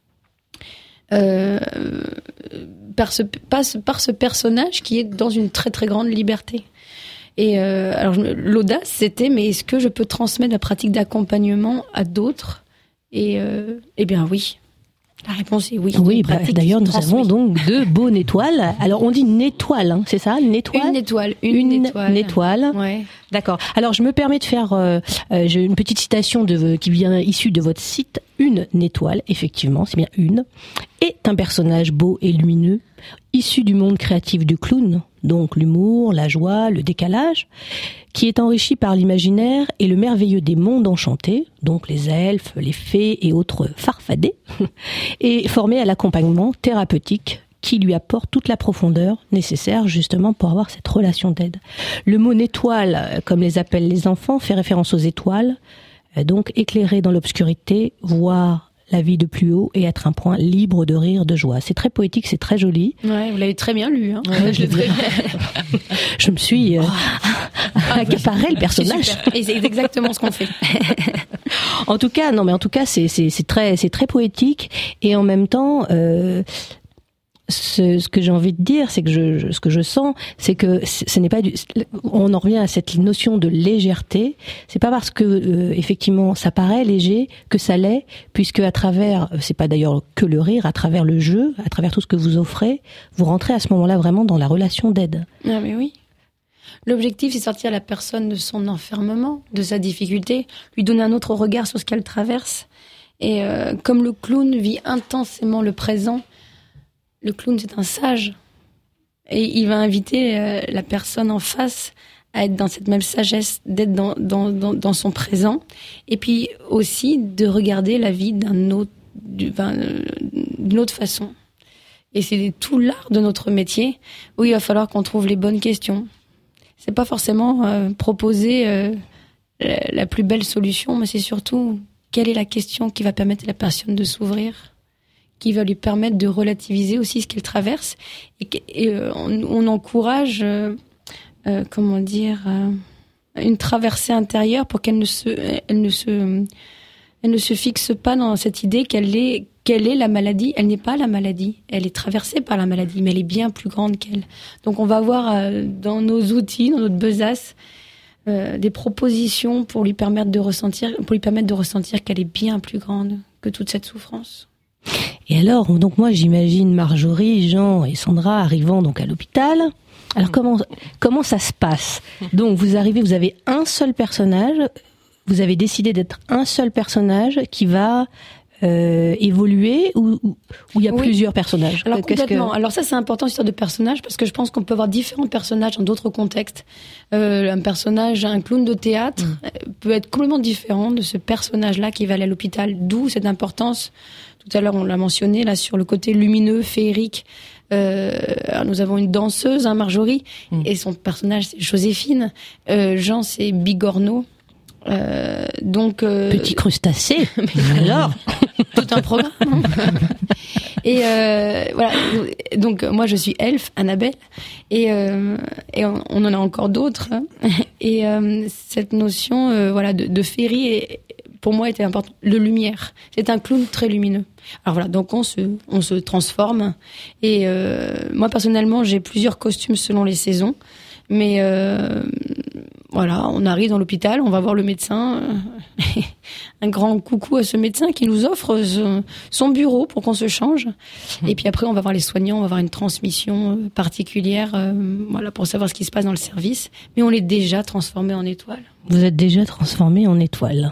Euh, par, ce, par, ce, par ce personnage qui est dans une très très grande liberté. Et euh, alors je, l'audace, c'était, mais est-ce que je peux transmettre la pratique d'accompagnement à d'autres ? Et euh, eh bien oui. La réponse est oui. Oui, bah, d'ailleurs nous avons donc deux beaux étoiles. Alors on dit une étoile, hein, c'est ça, une étoile. Une étoile, une, une étoile. étoile. Ouais. D'accord. Alors je me permets de faire euh, euh, j'ai une petite citation de, qui vient issue de votre site. Une étoile, effectivement, c'est bien une, est un personnage beau et lumineux, issu du monde créatif du clown, donc l'humour, la joie, le décalage, qui est enrichi par l'imaginaire et le merveilleux des mondes enchantés, donc les elfes, les fées et autres farfadets, et formé à l'accompagnement thérapeutique qui lui apporte toute la profondeur nécessaire justement pour avoir cette relation d'aide. Le mot étoile, comme les appellent les enfants, fait référence aux étoiles, donc éclairer dans l'obscurité, voir la vie de plus haut et être un point libre de rire, de joie. C'est très poétique, c'est très joli. Ouais, vous l'avez très bien lu. Hein. Ouais, je, l'ai très bien. Je me suis euh, accaparé le personnage. Et c'est exactement ce qu'on fait. En tout cas, non, mais en tout cas, c'est c'est c'est très c'est très poétique et en même temps. Euh, Ce, ce que j'ai envie de dire, c'est que je, je, ce que je sens, c'est que ce n'est pas du, on en revient à cette notion de légèreté. C'est pas parce que euh, effectivement ça paraît léger que ça l'est, puisque à travers, c'est pas d'ailleurs que le rire, à travers le jeu, à travers tout ce que vous offrez, vous rentrez à ce moment-là vraiment dans la relation d'aide. Ah mais oui. L'objectif, c'est sortir la personne de son enfermement, de sa difficulté, lui donner un autre regard sur ce qu'elle traverse. Et euh, comme le clown vit intensément le présent. Le clown, c'est un sage. Et il va inviter euh, la personne en face à être dans cette même sagesse, d'être dans, dans, dans, dans son présent. Et puis aussi de regarder la vie d'un autre, du, enfin, d'une autre façon. Et c'est tout l'art de notre métier où il va falloir qu'on trouve les bonnes questions. C'est pas forcément euh, proposer euh, la, la plus belle solution, mais c'est surtout quelle est la question qui va permettre à la personne de s'ouvrir, qui va lui permettre de relativiser aussi ce qu'elle traverse. Et, et euh, on, on encourage, euh, euh, comment dire, euh, une traversée intérieure pour qu'elle ne se, elle ne se, elle ne se fixe pas dans cette idée qu'elle est, qu'elle est la maladie. Elle n'est pas la maladie. Elle est traversée par la maladie, mais elle est bien plus grande qu'elle. Donc on va avoir euh, dans nos outils, dans notre besace, euh, des propositions pour lui permettre de ressentir, pour lui permettre de ressentir qu'elle est bien plus grande que toute cette souffrance. Et alors, donc moi j'imagine Marjorie, Jean et Sandra arrivant donc à l'hôpital. Alors comment comment ça se passe ? Donc vous arrivez, vous avez un seul personnage, vous avez décidé d'être un seul personnage qui va euh, évoluer ou ou il y a oui. plusieurs personnages ? Alors complètement. Que... Alors ça c'est important, cette histoire de personnage, parce que je pense qu'on peut avoir différents personnages dans d'autres contextes. Euh, un personnage, un clown de théâtre mmh. peut être complètement différent de ce personnage-là qui va aller à l'hôpital. D'où cette importance. Tout à l'heure, on l'a mentionné, là, sur le côté lumineux, féerique. Euh, alors nous avons une danseuse, hein, Marjorie, mmh. et son personnage, c'est Joséphine. Euh, Jean, c'est Bigorneau. Euh, donc, euh... Petit crustacé. Mais alors, tout un programme. Hein. Et euh, voilà. Donc, moi, je suis Elfe, Annabelle, et, euh, et on, on en a encore d'autres. Hein. Et euh, cette notion, euh, voilà, de, de féerie est, pour moi, était important. Le lumière. C'est un clown très lumineux. Alors voilà, donc on se, on se transforme. Et euh, moi, personnellement, j'ai plusieurs costumes selon les saisons. Mais euh, voilà, on arrive dans l'hôpital, on va voir le médecin. Un grand coucou à ce médecin qui nous offre ce, son bureau pour qu'on se change. Mmh. Et puis après, on va voir les soignants, on va avoir une transmission particulière, euh, voilà, pour savoir ce qui se passe dans le service. Mais on est déjà transformé en étoile. Vous êtes déjà transformé en étoile.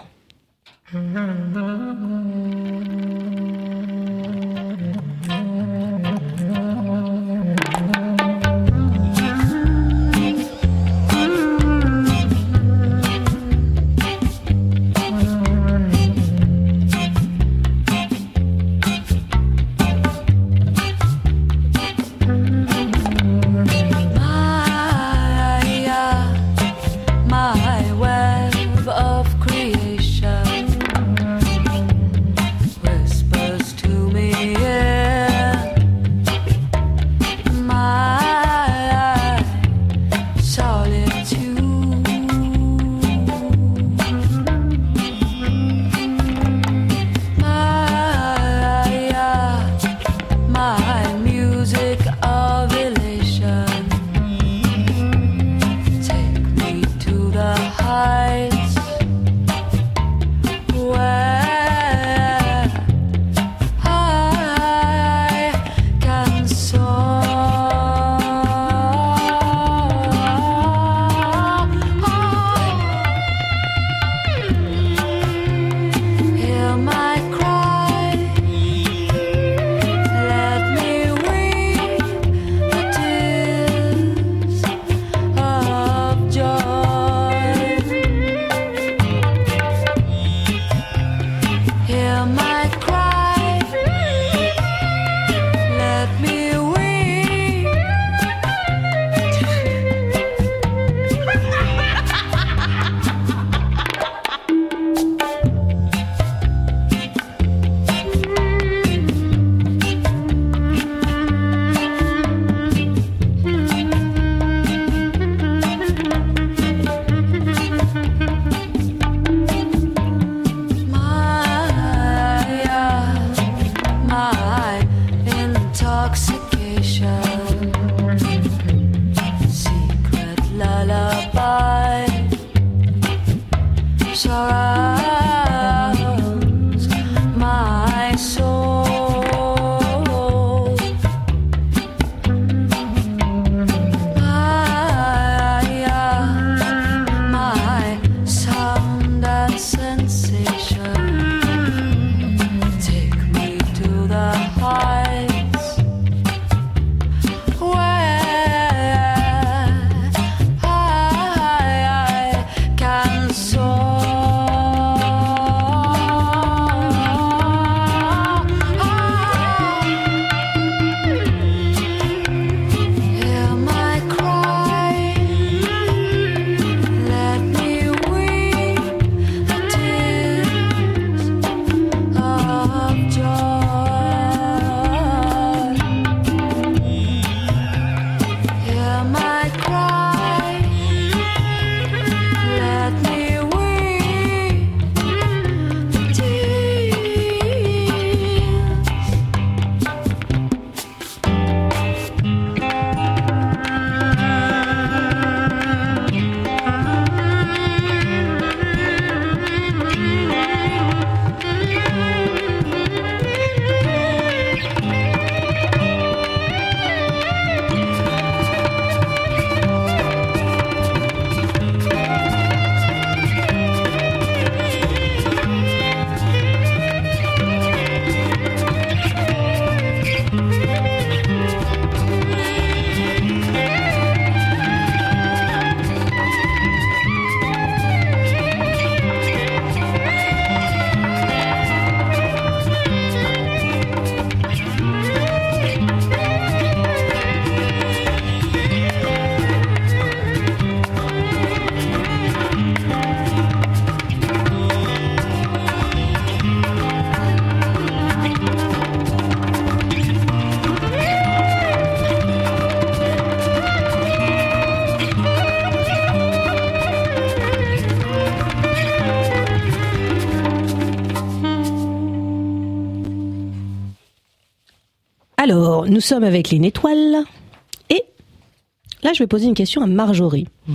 Alors, nous sommes avec Lynn Étoile. Et là, je vais poser une question à Marjorie. Mmh.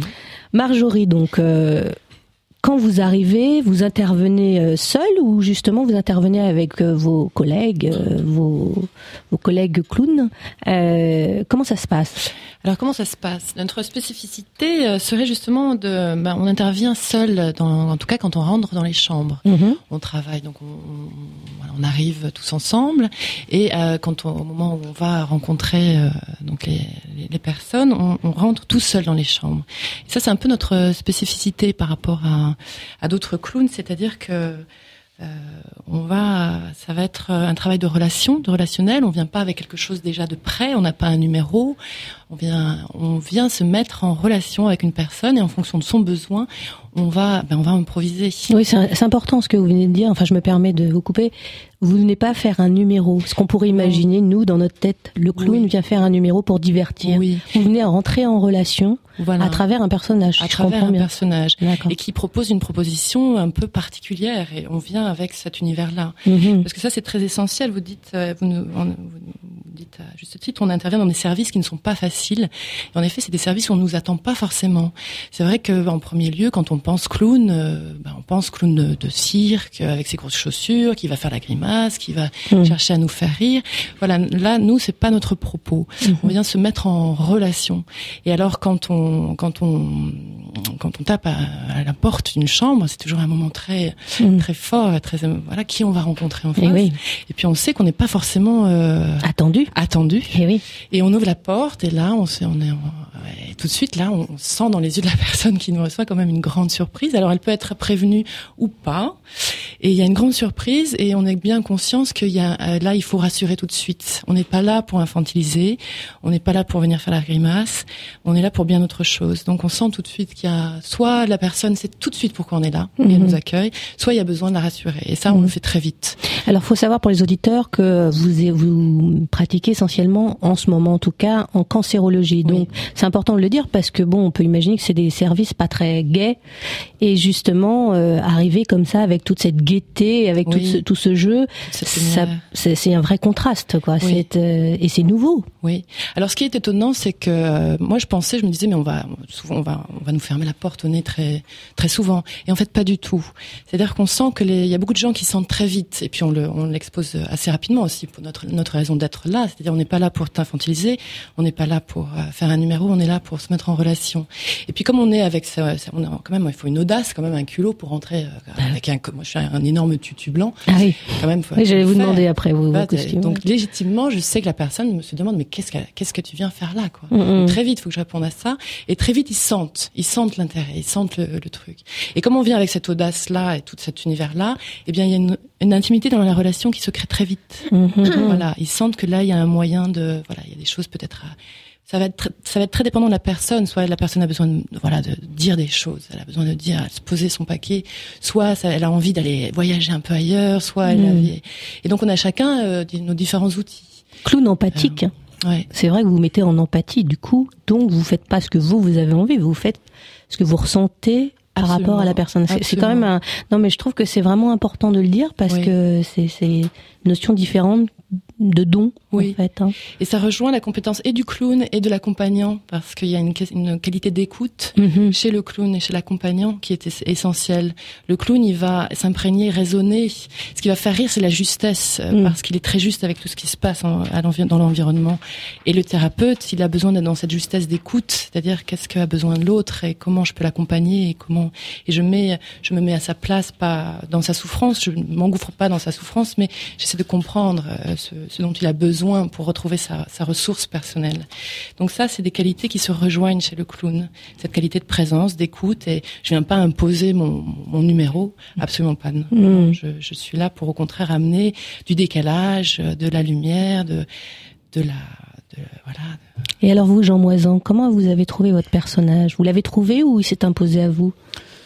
Marjorie, donc, euh, quand vous arrivez, vous intervenez euh, seul ou justement vous intervenez avec euh, vos collègues, euh, vos, vos collègues clowns. Euh, comment ça se passe ? Alors comment ça se passe ? Notre spécificité euh, serait justement de, ben, on intervient seul, dans, en tout cas quand on rentre dans les chambres. Mm-hmm. On travaille, donc on, on, on arrive tous ensemble, et euh, quand on, au moment où on va rencontrer euh, donc les, les, les personnes, on, on rentre tous seuls dans les chambres. Et ça, c'est un peu notre spécificité par rapport à, à d'autres clowns, c'est-à-dire que Euh, on va, ça va être un travail de relation, de relationnel. On vient pas avec quelque chose déjà de prêt. On n'a pas un numéro. On vient, on vient se mettre en relation avec une personne et en fonction de son besoin, on va, ben on va improviser. Oui, c'est, c'est important ce que vous venez de dire. Enfin, je me permets de vous couper. Vous venez pas faire un numéro. Ce qu'on pourrait imaginer, nous, dans notre tête, le clown oui. vient faire un numéro pour divertir. Oui. Vous venez à rentrer en relation voilà. à travers un personnage. À je travers un bien. personnage. D'accord. Et qui propose une proposition un peu particulière. Et on vient avec cet univers-là. Mm-hmm. Parce que ça, c'est très essentiel. Vous dites, vous nous, vous dites à juste titre, on intervient dans des services qui ne sont pas faciles. Et en effet, c'est des services où on nous attend pas forcément. C'est vrai que, en premier lieu, quand on pense clown, euh, ben, on pense clown de, de cirque, avec ses grosses chaussures, qui va faire la grimace, qui va mmh. chercher à nous faire rire. Voilà, là, nous, c'est pas notre propos. Mmh. On vient se mettre en relation. Et alors, quand on, quand on, quand on tape à, à la porte d'une chambre, c'est toujours un moment très, mmh. très fort, très, voilà, qui on va rencontrer en face. Et, oui. et puis, on sait qu'on n'est pas forcément euh, attendu. Attendu. Et, oui. et on ouvre la porte, et là, on sait, on est, ouais, tout de suite, là, on sent dans les yeux de la personne qui nous reçoit quand même une grande surprise. Alors, elle peut être prévenue ou pas. Et il y a une grande surprise, et on est bien conscience qu'il y a, là, il faut rassurer tout de suite. On n'est pas là pour infantiliser. On n'est pas là pour venir faire la grimace. On est là pour bien autre chose. Donc, on sent tout de suite qu'il y a, soit la personne sait tout de suite pourquoi on est là, et mm-hmm. elle nous accueille, soit il y a besoin de la rassurer. Et ça, mm-hmm. on le fait très vite. Alors, faut savoir pour les auditeurs que vous, vous pratiquez essentiellement, en ce moment en tout cas, en cancérologie. Donc, oui. c'est important de le dire parce que bon, on peut imaginer que c'est des services pas très gais, et justement euh, arriver comme ça avec toute cette gaieté, avec oui. tout, ce, tout ce jeu, ça, c'est, c'est un vrai contraste, quoi. Oui. C'est, euh, et c'est nouveau. Oui. Alors, ce qui est étonnant, c'est que euh, moi, je pensais, je me disais, mais on va souvent, on va, on va nous fermer la porte au nez très, très souvent. Et en fait, pas du tout. C'est-à-dire qu'on sent que les, il y a beaucoup de gens qui sentent très vite, et puis on le, on l'expose assez rapidement aussi pour notre, notre raison d'être là. C'est-à-dire, on n'est pas là pour t'infantiliser, on n'est pas là pour euh, faire un numéro, on est là pour se mettre en relation. Et puis, comme on est avec ça, ça on a quand même, il faut une audace, quand même un culot pour rentrer euh, avec un, moi, je suis un énorme tutu blanc. Ah oui. Quand même. Faut, oui, j'allais vous faire. demander après vos, bah, vos costumes. Donc, légitimement, je sais que la personne me se demande, mais qu'est-ce que, qu'est-ce que tu viens faire là, quoi. Mm-hmm. Donc, très vite, il faut que je réponde à ça. Et très vite, ils sentent, ils sentent l'intérêt, ils sentent le, le truc. Et comme on vient avec cette audace-là et tout cet univers-là, eh bien, il y a une, une intimité dans la relation qui se crée très vite. Mm-hmm. Voilà. Ils sentent que là, il y a un moyen de, voilà, il y a des choses peut-être à, ça va être très, ça va être très dépendant de la personne. Soit la personne a besoin de, voilà, de dire des choses, elle a besoin de dire, de se poser son paquet. Soit ça, elle a envie d'aller voyager un peu ailleurs. Soit elle mmh. a, et donc on a chacun euh, nos différents outils. Clown empathique. Euh, ouais. C'est vrai que vous vous mettez en empathie. Du coup, donc vous faites pas ce que vous vous avez envie, vous faites ce que vous ressentez par Absolument. Rapport à la personne. C'est, c'est quand même un. Non, mais je trouve que c'est vraiment important de le dire parce oui. que c'est, c'est une notion différente de don, oui. en fait. Hein. Et ça rejoint la compétence et du clown et de l'accompagnant, parce qu'il y a une, une qualité d'écoute mm-hmm. chez le clown et chez l'accompagnant qui est essentielle. Le clown, il va s'imprégner, raisonner. Ce qui va faire rire, c'est la justesse, mm. parce qu'il est très juste avec tout ce qui se passe en, à l'envi- dans l'environnement. Et le thérapeute, il a besoin d'être dans cette justesse d'écoute, c'est-à-dire qu'est-ce qu'a besoin de l'autre et comment je peux l'accompagner et comment. Et je mets, je me mets à sa place, pas dans sa souffrance. Je m'engouffre pas dans sa souffrance, mais j'essaie de comprendre euh, ce, ce dont il a besoin pour retrouver sa, sa ressource personnelle. Donc ça, c'est des qualités qui se rejoignent chez le clown. Cette qualité de présence, d'écoute, et je viens pas imposer mon, mon numéro, absolument pas. Non. Mmh. Je, je suis là pour au contraire amener du décalage, de la lumière, de, de la, de, voilà. Et alors vous, Jean Moisan, comment vous avez trouvé votre personnage ? Vous l'avez trouvé ou il s'est imposé à vous ?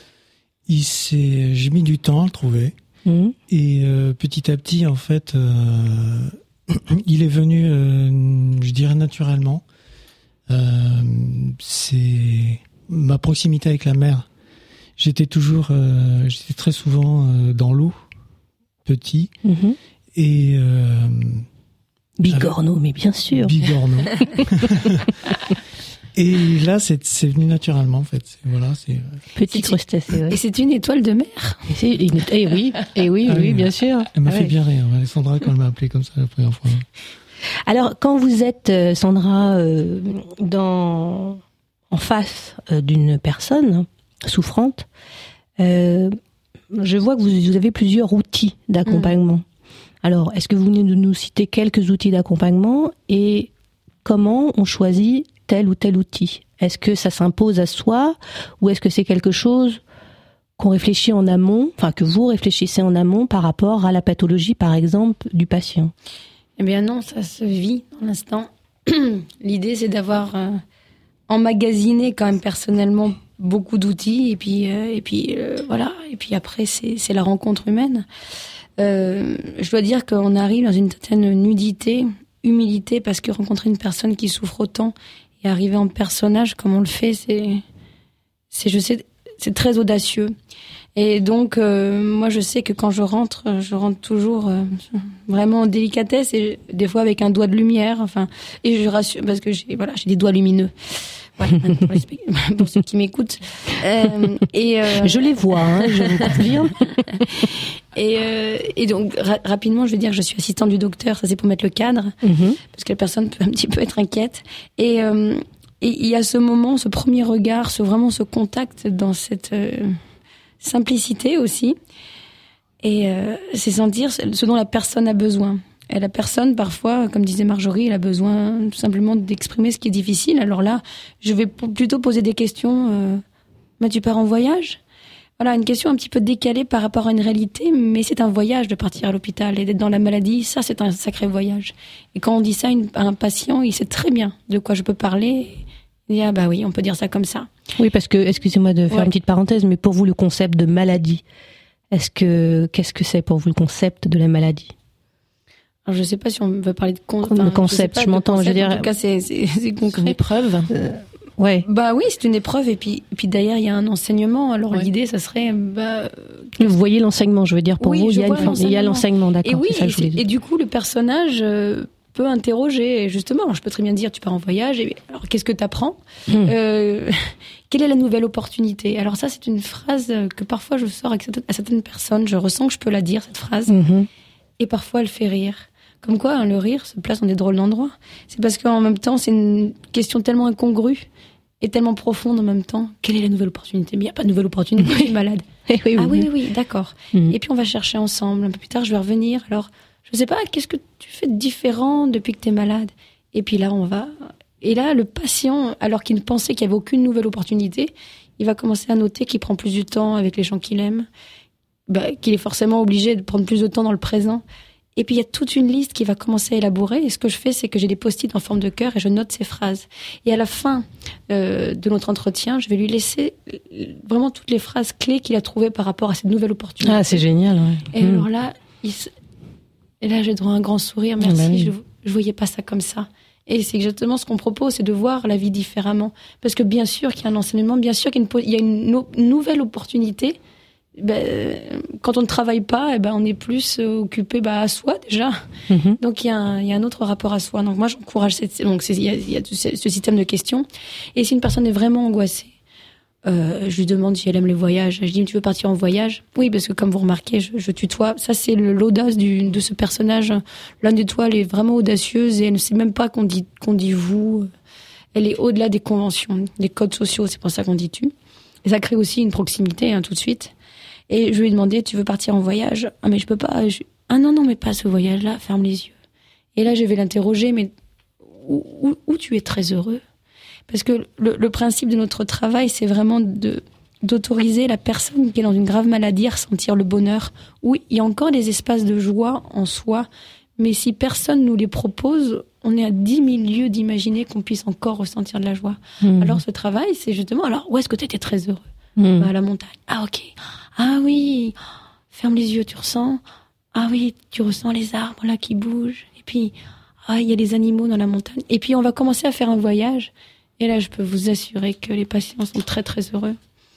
Il s'est, j'ai mis du temps à le trouver. Mmh. Et euh, petit à petit, en fait, euh, il est venu, euh, je dirais naturellement. Euh, c'est ma proximité avec la mer. J'étais toujours, euh, j'étais très souvent euh, dans l'eau, petit, mmh. et euh, bigorneau, mais bien sûr. Bigorneau. Et là, c'est, c'est venu naturellement, en fait. C'est, voilà, c'est... Petite crustacée, ouais. Et c'est une étoile de mer. Et, c'est une... et oui, et oui, Ah oui, oui, bien sûr. Elle m'a Ah fait ouais. bien rire, Alessandra, quand elle m'a appelé comme ça la première fois. Alors, quand vous êtes, euh, Sandra, euh, dans, en face euh, d'une personne souffrante, euh, je vois que vous, vous avez plusieurs outils d'accompagnement. Mmh. Alors, est-ce que vous venez de nous citer quelques outils d'accompagnement et comment on choisit tel ou tel outil? Est-ce que ça s'impose à soi ou est-ce que c'est quelque chose qu'on réfléchit en amont, enfin que vous réfléchissez en amont par rapport à la pathologie, par exemple, du patient? Eh bien non, ça se vit dans l'instant. L'idée, c'est d'avoir euh, emmagasiné quand même personnellement beaucoup d'outils et puis euh, et puis euh, voilà. Et puis après, c'est c'est la rencontre humaine. Euh, je dois dire qu'on arrive dans une certaine nudité, humilité, parce que rencontrer une personne qui souffre autant et arriver en personnage comme on le fait, c'est, c'est, je sais, c'est très audacieux. Et donc, euh, moi, je sais que quand je rentre, je rentre toujours euh, vraiment en délicatesse et des fois avec un doigt de lumière. Enfin, et je rassure parce que j'ai, voilà, j'ai des doigts lumineux. Voilà, pour, les, pour ceux qui m'écoutent. Euh, et euh... je les vois, hein, je vous confirme. et, euh, et donc ra- rapidement, je veux dire que je suis assistante du docteur. Ça, c'est pour mettre le cadre, mm-hmm. parce que la personne peut un petit peu être inquiète. Et euh, et il y a ce moment, ce premier regard, ce vraiment ce contact dans cette euh, simplicité aussi. Et euh, c'est sentir ce dont la personne a besoin. Et la personne, parfois, comme disait Marjorie, elle a besoin tout simplement d'exprimer ce qui est difficile. Alors là, je vais p- plutôt poser des questions. Euh, bah, tu pars en voyage ? Voilà, une question un petit peu décalée par rapport à une réalité, mais c'est un voyage de partir à l'hôpital et d'être dans la maladie. Ça, c'est un sacré voyage. Et quand on dit ça à un patient, il sait très bien de quoi je peux parler. Il dit, ah bah oui, on peut dire ça comme ça. Oui, parce que, excusez-moi de faire ouais. une petite parenthèse, mais pour vous, le concept de maladie, est-ce que, qu'est-ce que c'est pour vous le concept de la maladie ? Alors, je sais pas si on veut parler de con- enfin, le concept. Je, je m'entends. Concept, je veux dire, en tout cas, c'est c'est, c'est concret. C'est une épreuve. Euh, ouais. Bah oui, c'est une épreuve et puis et puis derrière il y a un enseignement. Alors ouais. l'idée, ça serait. Bah, vous voyez l'enseignement, je veux dire pour oui, vous, il y a une, l'enseignement. il y a l'enseignement, d'accord. Et oui, c'est ça que je voulais dire. Et du coup, le personnage euh, peut interroger. Justement, alors, je peux très bien dire, tu pars en voyage. Et alors, qu'est-ce que t'apprends mmh. euh, Quelle est la nouvelle opportunité ? Alors ça, c'est une phrase que parfois je sors avec à certaines personnes. Je ressens que je peux la dire cette phrase, mmh. et parfois elle fait rire. Comme quoi, hein, le rire se place dans des drôles d'endroits. C'est parce qu'en même temps, c'est une question tellement incongrue et tellement profonde en même temps. Quelle est la nouvelle opportunité ? Mais il n'y a pas de nouvelle opportunité, je suis malade. oui, oui, ah oui, oui, oui, oui, d'accord. Mm. Et puis on va chercher ensemble. Un peu plus tard, je vais revenir. Alors, je ne sais pas, qu'est-ce que tu fais de différent depuis que tu es malade ? Et puis là, on va... Et là, le patient, alors qu'il pensait qu'il n'y avait aucune nouvelle opportunité, il va commencer à noter qu'il prend plus de temps avec les gens qu'il aime, bah, qu'il est forcément obligé de prendre plus de temps dans le présent. Et puis, il y a toute une liste qui va commencer à élaborer. Et ce que je fais, c'est que j'ai des post-it en forme de cœur et je note ces phrases. Et à la fin euh, de notre entretien, je vais lui laisser vraiment toutes les phrases clés qu'il a trouvées par rapport à cette nouvelle opportunité. Ah, c'est génial, ouais. Et mmh. alors là, il se... et là, j'ai droit à un grand sourire. Merci, ah bah oui. je, je voyais pas ça comme ça. Et c'est exactement ce qu'on propose, c'est de voir la vie différemment. Parce que bien sûr qu'il y a un enseignement, bien sûr qu'il y a une, il y a une no- nouvelle opportunité. Ben, quand on ne travaille pas, eh ben, on est plus occupé bah, à soi déjà. Mm-hmm. Donc il y, a un, il y a un autre rapport à soi. Donc moi j'encourage cette, donc c'est, il y a, il y a ce, ce système de questions. Et si une personne est vraiment angoissée, euh, je lui demande si elle aime les voyages. Je dis, tu veux partir en voyage ? Oui, parce que comme vous remarquez, je, je tutoie. Ça c'est le, l'audace du, de ce personnage. L'un des toi, elle est vraiment audacieuse et elle ne sait même pas qu'on dit, qu'on dit vous. Elle est au-delà des conventions, des codes sociaux. C'est pour ça qu'on dit tu. Et ça crée aussi une proximité hein, tout de suite. Et je lui ai demandé, tu veux partir en voyage ? Ah, mais je peux pas. Je... Ah non, non, mais pas ce voyage-là, ferme les yeux. Et là, je vais l'interroger, mais où, où, où tu es très heureux ? Parce que le, le principe de notre travail, c'est vraiment de, d'autoriser la personne qui est dans une grave maladie à ressentir le bonheur. Oui, il y a encore des espaces de joie en soi, mais si personne nous les propose, on est à dix mille lieues d'imaginer qu'on puisse encore ressentir de la joie. Mmh. Alors, ce travail, c'est justement, alors, où est-ce que tu étais très heureux ? Mmh. Bah, à la montagne. Ah, ok. Ah oui, ferme les yeux, tu ressens. Ah oui, tu ressens les arbres là qui bougent. Et puis, ah, il y a des animaux dans la montagne. Et puis, on va commencer à faire un voyage. Et là, je peux vous assurer que les patients sont très, très heureux.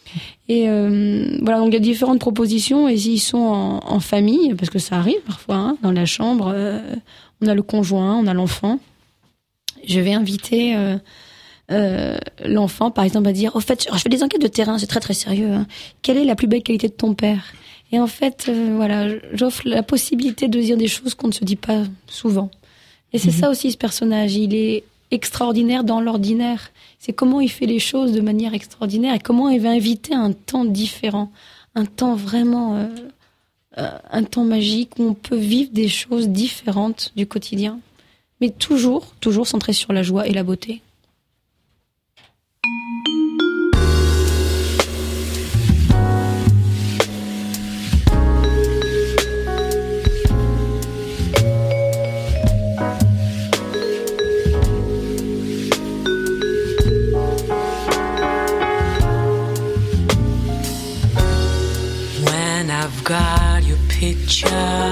Et euh, voilà, donc il y a différentes propositions. Et s'ils sont en, en famille, parce que ça arrive parfois, hein, dans la chambre, euh, on a le conjoint, on a l'enfant. Je vais inviter... Euh, euh, l'enfant, par exemple, va dire, au fait, je fais des enquêtes de terrain, c'est très très sérieux. Hein. Quelle est la plus belle qualité de ton père ? Et en fait, euh, voilà, j'offre la possibilité de dire des choses qu'on ne se dit pas souvent. Et c'est mmh. ça aussi, ce personnage. Il est extraordinaire dans l'ordinaire. C'est comment il fait les choses de manière extraordinaire et comment il va inviter un temps différent. Un temps vraiment... Euh, euh, un temps magique où on peut vivre des choses différentes du quotidien. Mais toujours, toujours centré sur la joie et la beauté. When I've got your picture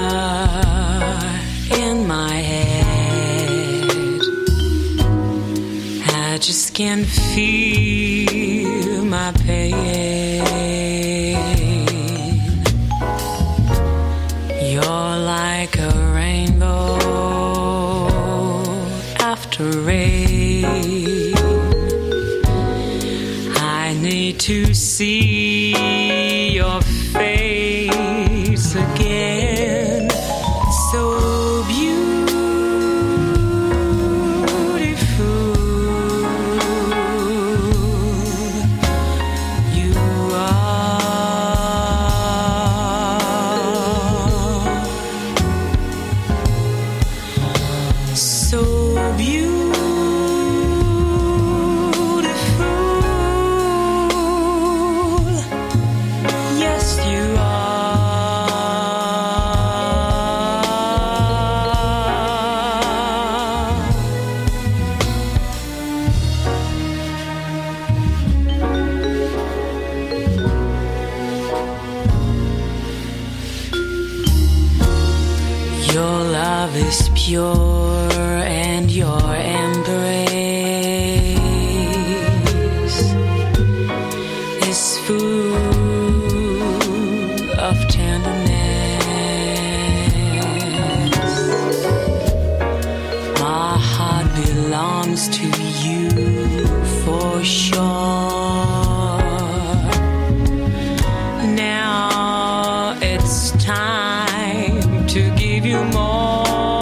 in my head, I just can't feel my pain. You're like a rainbow after rain. I need to see your face again. So pure and your embrace is full of tenderness. My heart belongs to you for sure. Now it's time to give you more.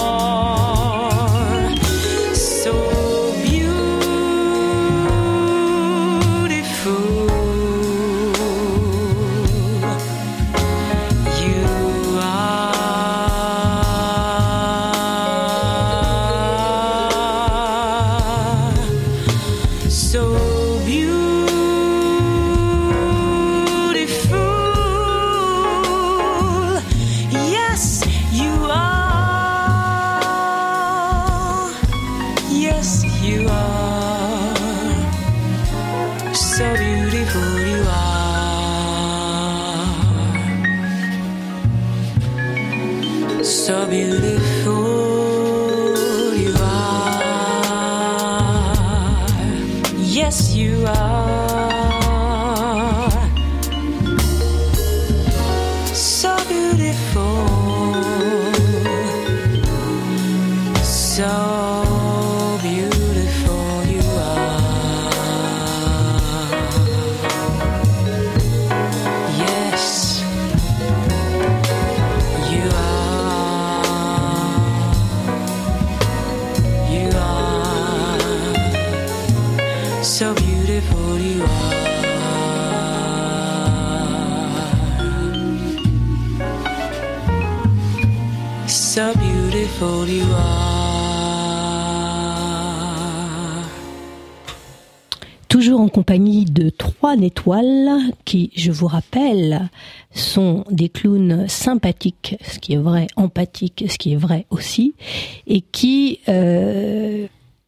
Toujours en compagnie de trois étoiles qui, je vous rappelle, sont des clowns sympathiques, ce qui est vrai, empathiques, ce qui est vrai aussi, et qui, euh,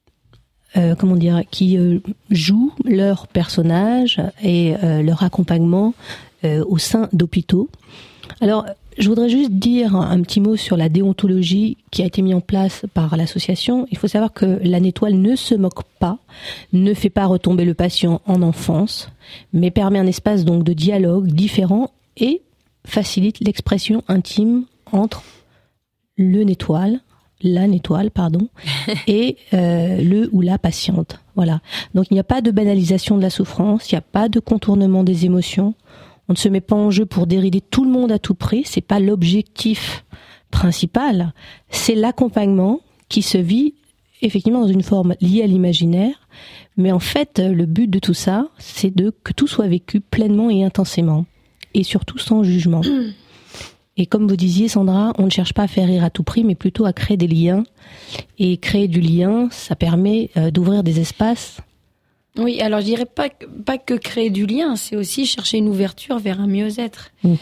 euh, comment dire, qui euh, jouent leur personnage et euh, leur accompagnement euh, au sein d'hôpitaux. Alors, je voudrais juste dire un petit mot sur la déontologie qui a été mise en place par l'association. Il faut savoir que la Nétoile ne se moque pas, ne fait pas retomber le patient en enfance, mais permet un espace donc de dialogue différent et facilite l'expression intime entre le Nétoile, la étoile, pardon, et euh, le ou la patiente. Voilà. Donc il n'y a pas de banalisation de la souffrance, il n'y a pas de contournement des émotions. On ne se met pas en jeu pour dérider tout le monde à tout prix. C'est pas l'objectif principal. C'est l'accompagnement qui se vit effectivement dans une forme liée à l'imaginaire. Mais en fait, le but de tout ça, c'est de que tout soit vécu pleinement et intensément, et surtout sans jugement. Et comme vous disiez, Sandra, on ne cherche pas à faire rire à tout prix, mais plutôt à créer des liens. Et créer du lien, ça permet euh, d'ouvrir des espaces. Oui, alors je dirais pas, pas que créer du lien, c'est aussi chercher une ouverture vers un mieux-être. Mmh.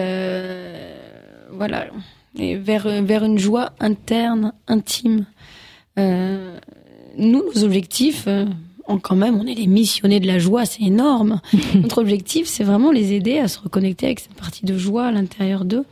Euh, voilà, et vers, vers une joie interne, intime. Euh, nous, nos objectifs, euh, on, quand même, on est les missionnés de la joie, c'est énorme. Notre objectif, c'est vraiment les aider à se reconnecter avec cette partie de joie à l'intérieur d'eux.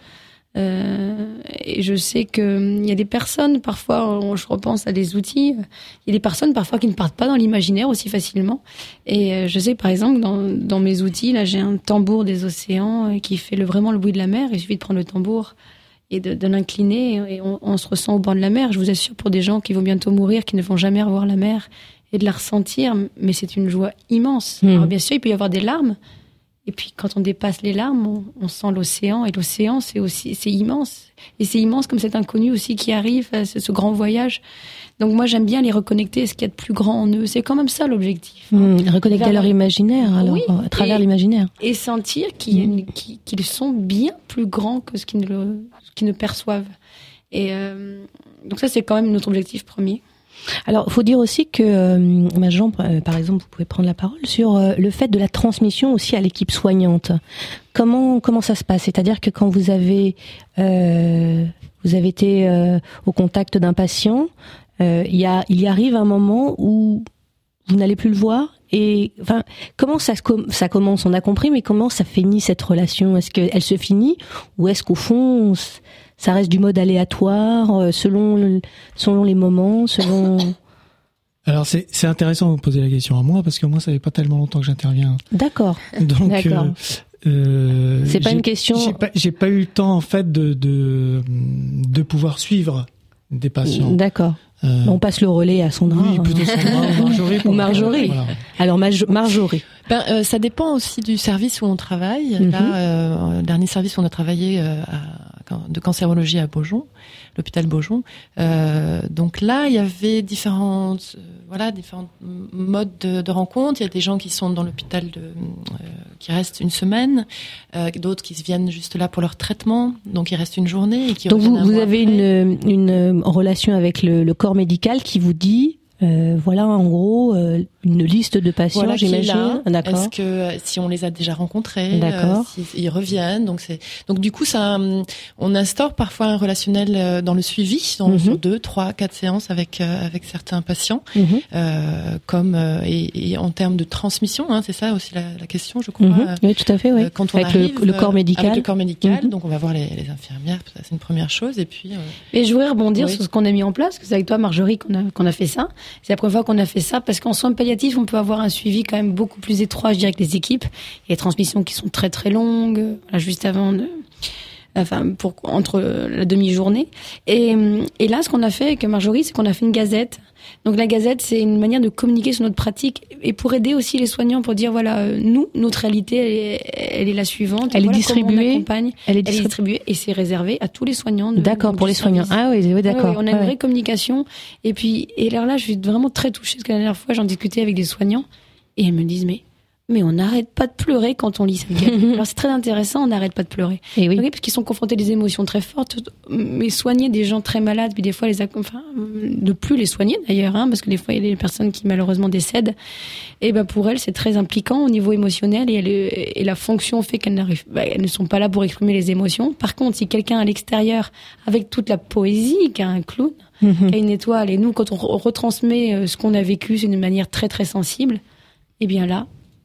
Euh, et je sais que il y a des personnes, parfois, je repense à des outils, il y a des personnes parfois qui ne partent pas dans l'imaginaire aussi facilement. Et je sais, par exemple, dans, dans mes outils, là, j'ai un tambour des océans qui fait le, vraiment le bruit de la mer. Il suffit de prendre le tambour et de, de l'incliner et on, on se ressent au bord de la mer. Je vous assure, pour des gens qui vont bientôt mourir, qui ne vont jamais revoir la mer, et de la ressentir, mais c'est une joie immense. Mmh. Alors bien sûr, il peut y avoir des larmes. Et puis, quand on dépasse les larmes, on, on sent l'océan. Et l'océan, c'est aussi, c'est immense. Et c'est immense comme cet inconnu aussi qui arrive, ce, ce grand voyage. Donc moi, j'aime bien les reconnecter à ce qu'il y a de plus grand en eux. C'est quand même ça l'objectif. Mmh, reconnecter Vers... à leur imaginaire, alors, oui, à travers et, l'imaginaire. Et sentir qu'ils, mmh. qu'ils sont bien plus grands que ce qu'ils ne, ce qu'ils ne perçoivent. Et euh, donc ça, c'est quand même notre objectif premier. Alors, il faut dire aussi que, euh, Majan, euh, par exemple, vous pouvez prendre la parole sur euh, le fait de la transmission aussi à l'équipe soignante. Comment comment ça se passe ? C'est-à-dire que quand vous avez euh, vous avez été euh, au contact d'un patient, euh, il y a il y arrive un moment où vous n'allez plus le voir. Et enfin, comment ça ça commence ? On a compris, mais comment ça finit cette relation ? Est-ce qu'elle se finit ou est-ce qu'au fond ça reste du mode aléatoire, selon selon les moments, selon. Alors c'est c'est intéressant de vous poser la question à moi parce que moi ça fait pas tellement longtemps que j'interviens. D'accord. Donc D'accord. Euh, euh, c'est pas une question. J'ai pas j'ai pas eu le temps en fait de de de pouvoir suivre des patients. D'accord. Euh, on passe le relais à Sandra. Oui, plutôt Sandra ou Marjorie. Ou Marjorie. Voilà. Alors Marjorie. Ben, euh, ça dépend aussi du service où on travaille. Mm-hmm. Là, euh, le dernier service où on a travaillé euh, à, de cancérologie à Beaujon, l'hôpital Beaujon. Euh, donc là, il y avait différentes, euh, voilà, différents modes de, de rencontre. Il y a des gens qui sont dans l'hôpital, de, euh, qui restent une semaine, euh, d'autres qui viennent juste là pour leur traitement, donc ils restent une journée. Et qui donc vous, vous avez une, une relation avec le, le corps médical qui vous dit. Euh, voilà, en gros, euh, une liste de patients, voilà, j'imagine. D'accord. Est-ce que si on les a déjà rencontrés, d'accord. Euh, s'ils reviennent, donc c'est donc du coup ça, on instaure parfois un relationnel dans le suivi, dans, mm-hmm. sur deux, trois, quatre séances avec euh, avec certains patients, mm-hmm. euh, comme euh, et, et en termes de transmission, hein, c'est ça aussi la, la question, je crois. Mm-hmm. Oui, tout à fait, oui. Euh, quand on avec arrive, le, le corps médical, avec le corps médical, mm-hmm. donc on va voir les, les infirmières, c'est une première chose, et puis. Euh... Mais je voudrais rebondir oui. sur ce qu'on a mis en place, parce que c'est avec toi, Marjorie, qu'on a qu'on a fait ça. C'est la première fois qu'on a fait ça, parce qu'en soins palliatifs, on peut avoir un suivi quand même beaucoup plus étroit, je dirais, avec les équipes. Il y a des transmissions qui sont très très longues, voilà, juste avant de, enfin, pour, entre la demi-journée. Et, et là, ce qu'on a fait avec Marjorie, c'est qu'on a fait une gazette. Donc la gazette, c'est une manière de communiquer sur notre pratique et pour aider aussi les soignants, pour dire, voilà, nous, notre réalité, elle est, elle est la suivante. Elle voilà est distribuée. On accompagne. Elle est distribuée. Elle est distribuée et c'est réservé à tous les soignants. De, d'accord, pour les service. soignants. Ah oui, oui d'accord. Ouais, on a ah, une ouais. vraie communication. Et puis, et alors là, je suis vraiment très touchée parce que la dernière fois, j'en discutais avec des soignants et ils me disent, mais mais on n'arrête pas de pleurer quand on lit cette gazette. Alors c'est très intéressant, on n'arrête pas de pleurer. Et oui. oui, parce qu'ils sont confrontés à des émotions très fortes. Mais soigner des gens très malades, puis des fois les enfin, ne plus les soigner d'ailleurs, hein, parce que des fois il y a des personnes qui malheureusement décèdent. Et ben pour elles c'est très impliquant au niveau émotionnel et, elle, et la fonction fait qu'elles n'arrivent, bah, elles ne sont pas là pour exprimer les émotions. Par contre, si quelqu'un à l'extérieur, avec toute la poésie qu'a un clown, mm-hmm. qu'a une étoile, et nous quand on retransmet ce qu'on a vécu, c'est d'une manière très très sensible. Et bien là.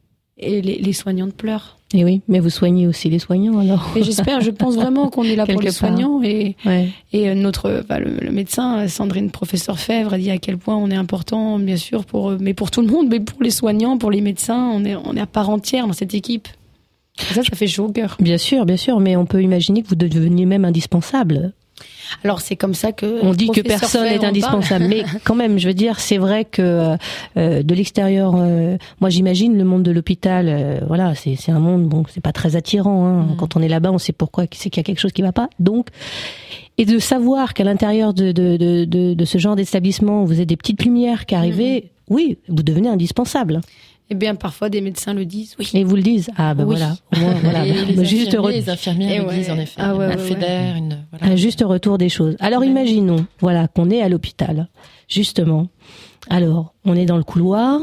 Et les, les soignantes pleurent. Et oui, mais vous soignez aussi les soignants alors. Et j'espère, je pense vraiment qu'on est là pour les part. soignants. Et, ouais. et notre, enfin, le, le médecin, Sandrine, professeur Fèvre, a dit à quel point on est important, bien sûr, pour, mais pour tout le monde, mais pour les soignants, pour les médecins, on est, on est à part entière dans cette équipe. Et ça, ça fait chaud au cœur. Bien sûr, bien sûr, mais on peut imaginer que vous deveniez même indispensable Alors c'est comme ça que on dit que professeur personne Fer n'est en indispensable, parle. mais quand même, je veux dire, c'est vrai que euh, de l'extérieur, euh, moi j'imagine le monde de l'hôpital, euh, voilà, c'est c'est un monde, bon, c'est pas très attirant. Hein. Mmh. Quand on est là-bas, on sait pourquoi, c'est qu'il y a quelque chose qui va pas. Donc, et de savoir qu'à l'intérieur de de de de, de ce genre d'établissement, vous avez des petites lumières qui arrivent, mmh. oui, vous devenez indispensable. Eh bien, parfois, des médecins le disent, oui. Et vous le disent. Ah, ben oui. voilà. Au moins, voilà. Et les, Le juste infirmiers, re... les infirmières le ouais. disent, en effet. Ah, ouais, un ouais, fédère, ouais. une, voilà. Un juste retour des choses. Alors, ouais. Imaginons, voilà, qu'on est à l'hôpital. Justement. Alors, on est dans le couloir.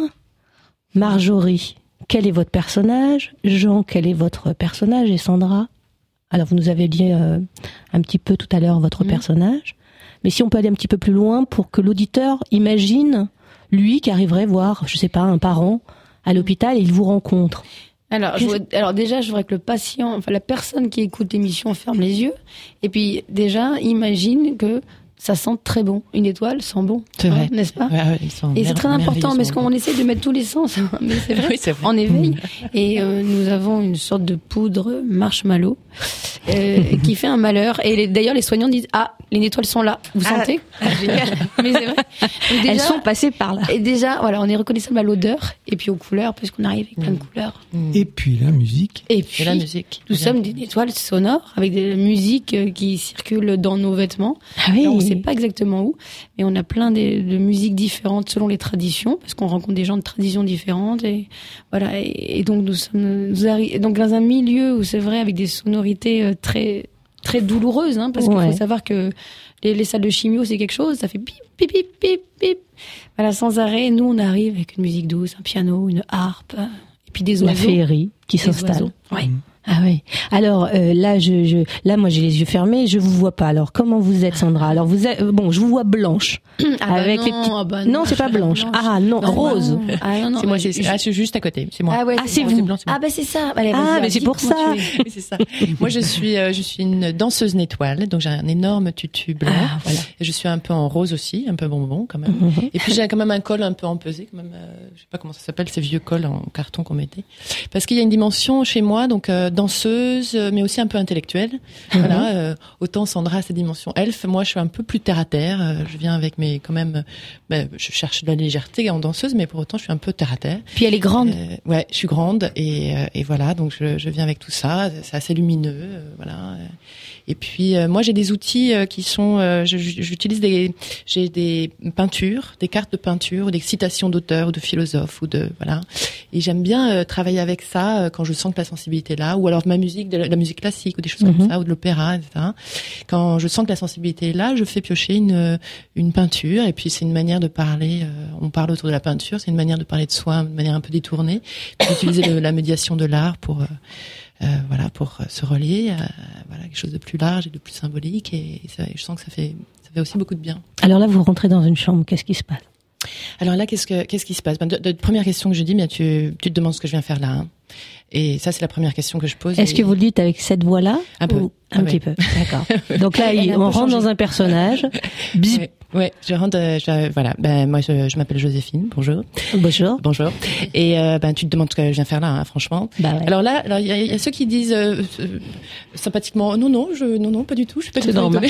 Marjorie, quel est votre personnage? Jean, quel est votre personnage? Et Sandra? Alors, vous nous avez dit euh, un petit peu tout à l'heure votre mmh. personnage. Mais si on peut aller un petit peu plus loin pour que l'auditeur imagine lui qui arriverait voir, je sais pas, un parent à l'hôpital et il vous rencontre. Alors, je vois, alors déjà, je voudrais que le patient, enfin la personne qui écoute l'émission ferme les yeux et puis déjà imagine que ça sent très bon. Une étoile sent bon. C'est vrai. Hein, n'est-ce pas? Ouais, ouais, ils sont et c'est très important parce qu'on bon. essaie de mettre tous les sens. Mais c'est vrai. Oui, c'est vrai. En éveil. Et euh, nous avons une sorte de poudre marshmallow euh, qui fait un malheur. Et les, d'ailleurs, les soignants disent, ah, les étoiles sont là. Vous ah, sentez? Ah, génial. Mais c'est vrai. Donc, déjà, elles sont passées par là. Et déjà, voilà, on est reconnaissable à l'odeur et puis aux couleurs puisqu'on arrive avec mmh. plein de couleurs. Mmh. Et puis la musique. Et puis et la musique. Nous sommes des étoiles sonores avec des musiques qui circulent dans nos vêtements. Ah oui. Alors, on ne sait pas exactement où, mais on a plein de, de musiques différentes selon les traditions, parce qu'on rencontre des gens de traditions différentes, et voilà. Et, et donc nous sommes, nous arrivons donc dans un milieu où c'est vrai avec des sonorités très très douloureuses, hein, parce ouais. qu'il faut savoir que les, les salles de chimio c'est quelque chose, ça fait pip pip pip pip pip, voilà sans arrêt. Nous on arrive avec une musique douce, un piano, une harpe, et puis des oiseaux. La féerie qui s'installe. Ouais. Mmh. Ah oui. Alors euh, là, je, je, là, moi, j'ai les yeux fermés, je vous vois pas. Alors, comment vous êtes, Sandra? Alors, vous êtes, bon, je vous vois blanche, ah bah avec non, les petites. Ah bah non, non, c'est pas blanche. blanche. Ah non, non rose. Non. Ah non, non. C'est moi, c'est, je... ah, je suis juste à côté. C'est moi. Ah ouais, ah c'est, c'est bon, vous. C'est blanc, c'est ah bah c'est ça. Allez, ah mais c'est pour ça. Oui, c'est ça. Moi, je suis, euh, je suis une danseuse étoile, donc j'ai un énorme tutu blanc. Ah, voilà. Et je suis un peu en rose aussi, un peu bonbon quand même. Mm-hmm. Et puis j'ai quand même un col un peu empesé, quand même. Euh, je sais pas comment ça s'appelle, ces vieux cols en carton qu'on mettait. Parce qu'il y a une dimension chez moi, donc euh, danseuse, mais aussi un peu intellectuelle. Mm-hmm. Voilà. Euh, autant Sandra a sa dimension elfe, moi je suis un peu plus terre à terre. Euh, je viens avec mes quand même, ben, je cherche de la légèreté en danseuse, mais pour autant je suis un peu terre à terre. Puis elle est grande. Euh, ouais, je suis grande et, euh, et voilà, donc je, je viens avec tout ça. C'est assez lumineux, euh, voilà. Et puis euh, moi j'ai des outils euh, qui sont, euh, je, j'utilise des, j'ai des peintures, des cartes de peinture, des citations d'auteurs ou de philosophes ou de voilà. Et j'aime bien euh, travailler avec ça euh, quand je sens que la sensibilité est là, ou alors de ma musique, de la, de la musique classique ou des choses mm-hmm. comme ça, ou de l'opéra, et cetera. Quand je sens que la sensibilité est là, je fais piocher une une peinture et puis c'est une manière de parler. Euh, on parle autour de la peinture, c'est une manière de parler de soi, de manière un peu détournée. Puis d'utiliser le, la médiation de l'art pour euh, euh, voilà pour se relier à voilà quelque chose de plus large et de plus symbolique et, et ça, je sens que ça fait ça fait aussi beaucoup de bien. Alors là, vous rentrez dans une chambre, qu'est-ce qui se passe? Alors là, qu'est-ce que qu'est-ce qui se passe? Ben, de, de, première question que je dis, bien tu tu te demandes ce que je viens faire là. Hein. Et ça, c'est la première question que je pose. Est-ce et... que vous le dites avec cette voix-là? Un peu. Un ah petit ouais. peu, d'accord. Donc là, il, on rentre changé. Dans un personnage. Bzz. Ouais, ouais, je rentre, euh, je, voilà. Ben moi, je, je m'appelle Joséphine. Bonjour. Bonjour. Bonjour. Et euh, ben tu te demandes ce que je viens faire là, hein, franchement. Bah ouais. Alors là, alors il y, y a ceux qui disent euh, euh, sympathiquement, non, non, je, non, non, pas du tout, je suis pas du tout étonnée.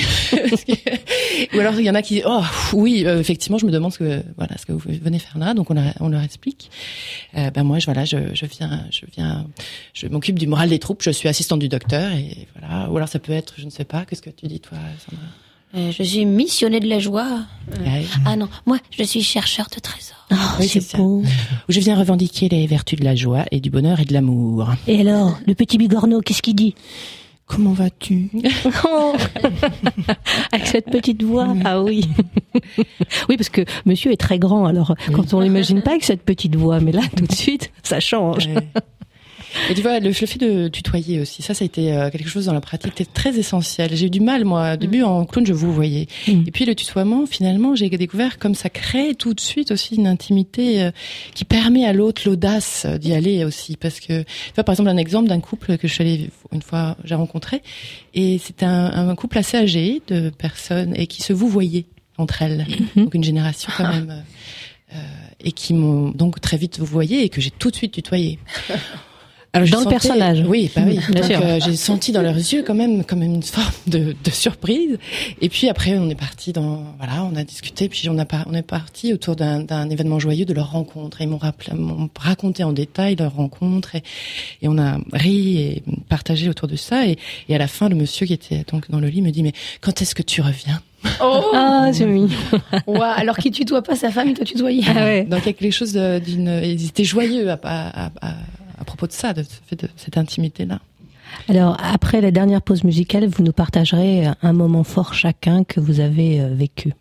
Ou alors il y en a qui disent, oh oui, euh, effectivement, je me demande ce que, voilà, ce que vous venez faire là. Donc on leur, on leur explique. Euh, ben moi, je voilà, je, je viens, je viens, je m'occupe du moral des troupes. Je suis assistante du docteur et voilà. Ou alors ça peut être, je ne sais pas, qu'est-ce que tu dis toi, Sandra? Euh, je suis missionnée de la joie. Euh, ouais. Ah non, moi, je suis chercheur de trésors. Oh, oui, c'est, c'est beau. Je viens revendiquer les vertus de la joie et du bonheur et de l'amour. Et alors, le petit bigorneau, qu'est-ce qu'il dit? Comment vas-tu? Oh avec cette petite voix. Ah oui. Oui, parce que monsieur est très grand, alors oui. Quand on l'imagine pas avec cette petite voix, mais là, tout de suite, ça change. Ouais. Et tu vois, le, le fait de tutoyer aussi, ça, ça a été euh, quelque chose dans la pratique qui était très essentiel. J'ai eu du mal, moi, au début, mmh. en clown, je vous voyais. Mmh. Et puis le tutoiement, finalement, j'ai découvert comme ça crée tout de suite aussi une intimité euh, qui permet à l'autre l'audace d'y aller aussi. Parce que, tu vois, par exemple, un exemple d'un couple que je suis allée, une fois, j'ai rencontré, et c'était un, un couple assez âgé de personnes et qui se vouvoyaient entre elles. Mmh. Donc une génération quand même... Euh, et qui m'ont donc très vite vouvoyé et que j'ai tout de suite tutoyé. Alors, je dans le sentais- personnage. Oui, bah oui. Bien Donc, sûr. euh, j'ai senti dans leurs yeux quand même comme une forme de, de surprise. Et puis après, on est parti dans, voilà, on a discuté, puis on a par- on est parti autour d'un, d'un événement joyeux de leur rencontre. Et ils m'ont, rappelé, m'ont raconté en détail leur rencontre et, et on a ri et partagé autour de ça. Et, et à la fin, le monsieur qui était donc dans le lit me dit mais quand est-ce que tu reviens? Oh, Ah, c'est mignon. ouais, alors qu'il tutoie pas sa femme, il doit tutoyer. Ah ouais. Donc il y a quelque chose de- d'une, ils étaient joyeux à, à, à, à propos de ça, de, ce fait de cette intimité-là. Alors, après la dernière pause musicale, vous nous partagerez un moment fort chacun que vous avez euh, vécu.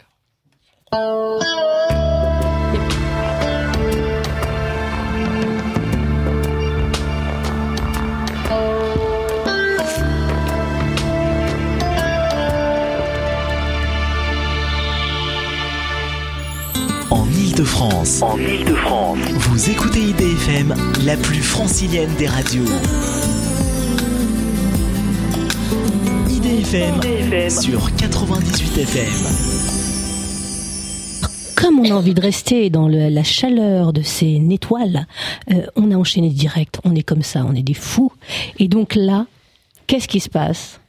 En Île-de-France, en Île-de-France, vous écoutez I D F M, la plus francilienne des radios. I D F M sur quatre-vingt-dix-huit F M. Comme on a envie de rester dans le- la chaleur de ces étoiles, euh, on a enchaîné direct. On est comme ça, on est des fous. Et donc là, qu'est-ce qui se passe?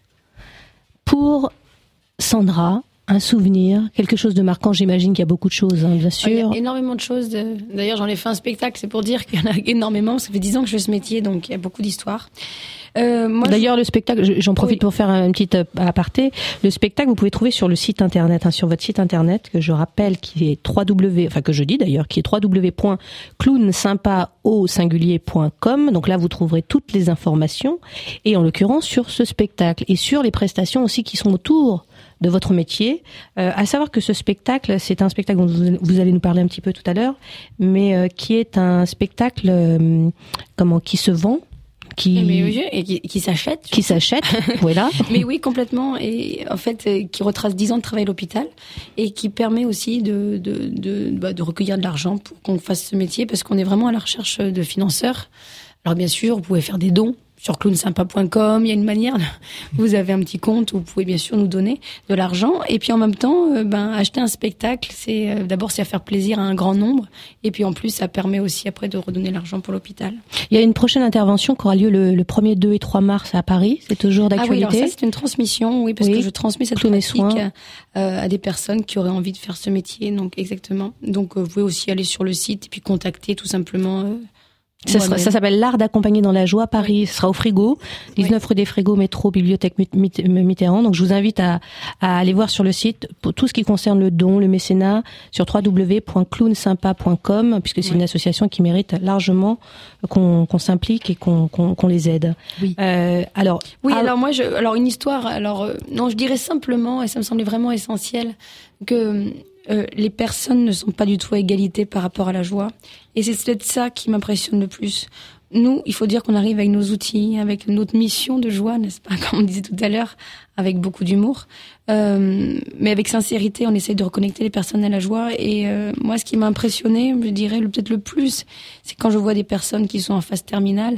Pour Sandra, un souvenir, quelque chose de marquant, j'imagine qu'il y a beaucoup de choses, hein, bien Il y sûr. a énormément de choses. de- D'ailleurs, j'en ai fait un spectacle, c'est pour dire qu'il y en a énormément. Ça fait dix ans que je fais ce métier, donc il y a beaucoup d'histoires. Euh, moi, D'ailleurs, le spectacle, je- j'en profite Oui. pour faire un petit euh, aparté. Le spectacle, vous pouvez trouver sur le site internet, hein, sur votre site internet, que je rappelle, qui est www, enfin que je dis d'ailleurs, qui est w w w point clown sympa au singulier point com. Donc là, vous trouverez toutes les informations, et en l'occurrence sur ce spectacle et sur les prestations aussi qui sont autour de votre métier. Euh, à savoir que ce spectacle, c'est un spectacle dont vous, vous allez nous parler un petit peu tout à l'heure, mais euh, qui est un spectacle, euh, comment, qui se vend, qui mais oui, et qui, qui s'achète. qui s'achète, voilà. Mais oui, complètement. Et en fait, euh, qui retrace dix ans de travail à l'hôpital et qui permet aussi de de de, bah, de recueillir de l'argent pour qu'on fasse ce métier, parce qu'on est vraiment à la recherche de financeurs. Alors bien sûr, vous pouvez faire des dons sur clown sympa point com, il y a une manière, vous avez un petit compte où vous pouvez bien sûr nous donner de l'argent, et puis en même temps, euh, ben acheter un spectacle, c'est euh, d'abord c'est à faire plaisir à un grand nombre, et puis en plus ça permet aussi après de redonner l'argent pour l'hôpital. Il y a une prochaine intervention qui aura lieu le, le premier, deux et trois mars à Paris. C'est toujours Ah oui, d'actualité. alors ça c'est une transmission, oui, parce Oui. que je transmets cette Clown et pratique soins. euh, à des personnes qui auraient envie de faire ce métier, donc exactement. Donc euh, vous pouvez aussi aller sur le site et puis contacter tout simplement. Euh, Ça, sera- moi-même. ça s'appelle l'art d'accompagner dans la joie. Paris, ce sera au Frigo, dix-neuf rue des Frigos, métro, bibliothèque Mit- Mit- Mitterrand. Donc je vous invite à, à aller voir sur le site pour tout ce qui concerne le don, le mécénat, sur w w w point clown sympa point com, puisque c'est Oui. une association qui mérite largement qu'on qu'on s'implique et qu'on qu'on qu'on les aide. Oui. Euh, alors, Oui, ah, alors moi, je, alors une histoire. Alors euh, non, je dirais simplement, et ça me semblait vraiment essentiel, que euh, les personnes ne sont pas du tout à égalité par rapport à la joie. Et c'est peut-être ça qui m'impressionne le plus. Nous, il faut dire qu'on arrive avec nos outils, avec notre mission de joie, n'est-ce pas, comme on disait tout à l'heure, avec beaucoup d'humour, euh, mais avec sincérité, on essaye de reconnecter les personnes à la joie. Et euh, moi, ce qui m'a impressionné, je dirais le- peut-être le plus, c'est quand je vois des personnes qui sont en phase terminale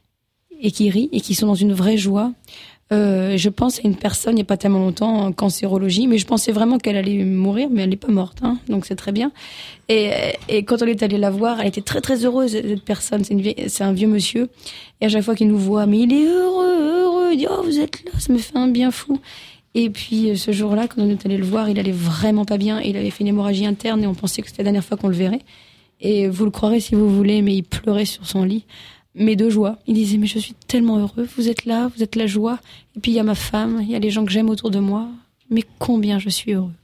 et qui rient et qui sont dans une vraie joie. Euh, je pense à une personne, il n'y a pas tellement longtemps, en cancérologie, mais je pensais vraiment qu'elle allait mourir, mais elle n'est pas morte, hein, donc c'est très bien. Et, et quand on est allé la voir, elle était très très heureuse, cette personne, c'est, une vieille, c'est un vieux monsieur, et à chaque fois qu'il nous voit, mais il est heureux, heureux, il dit « Oh, vous êtes là, ça me fait un bien fou ». Et puis euh, ce jour-là, quand on est allé le voir, il allait vraiment pas bien, il avait fait une hémorragie interne et on pensait que c'était la dernière fois qu'on le verrait. Et vous le croirez si vous voulez, mais il pleurait sur son lit. Mais de joie. Il disait, mais je suis tellement heureux, vous êtes là, vous êtes la joie. Et puis il y a ma femme, il y a les gens que j'aime autour de moi. Mais combien je suis heureux.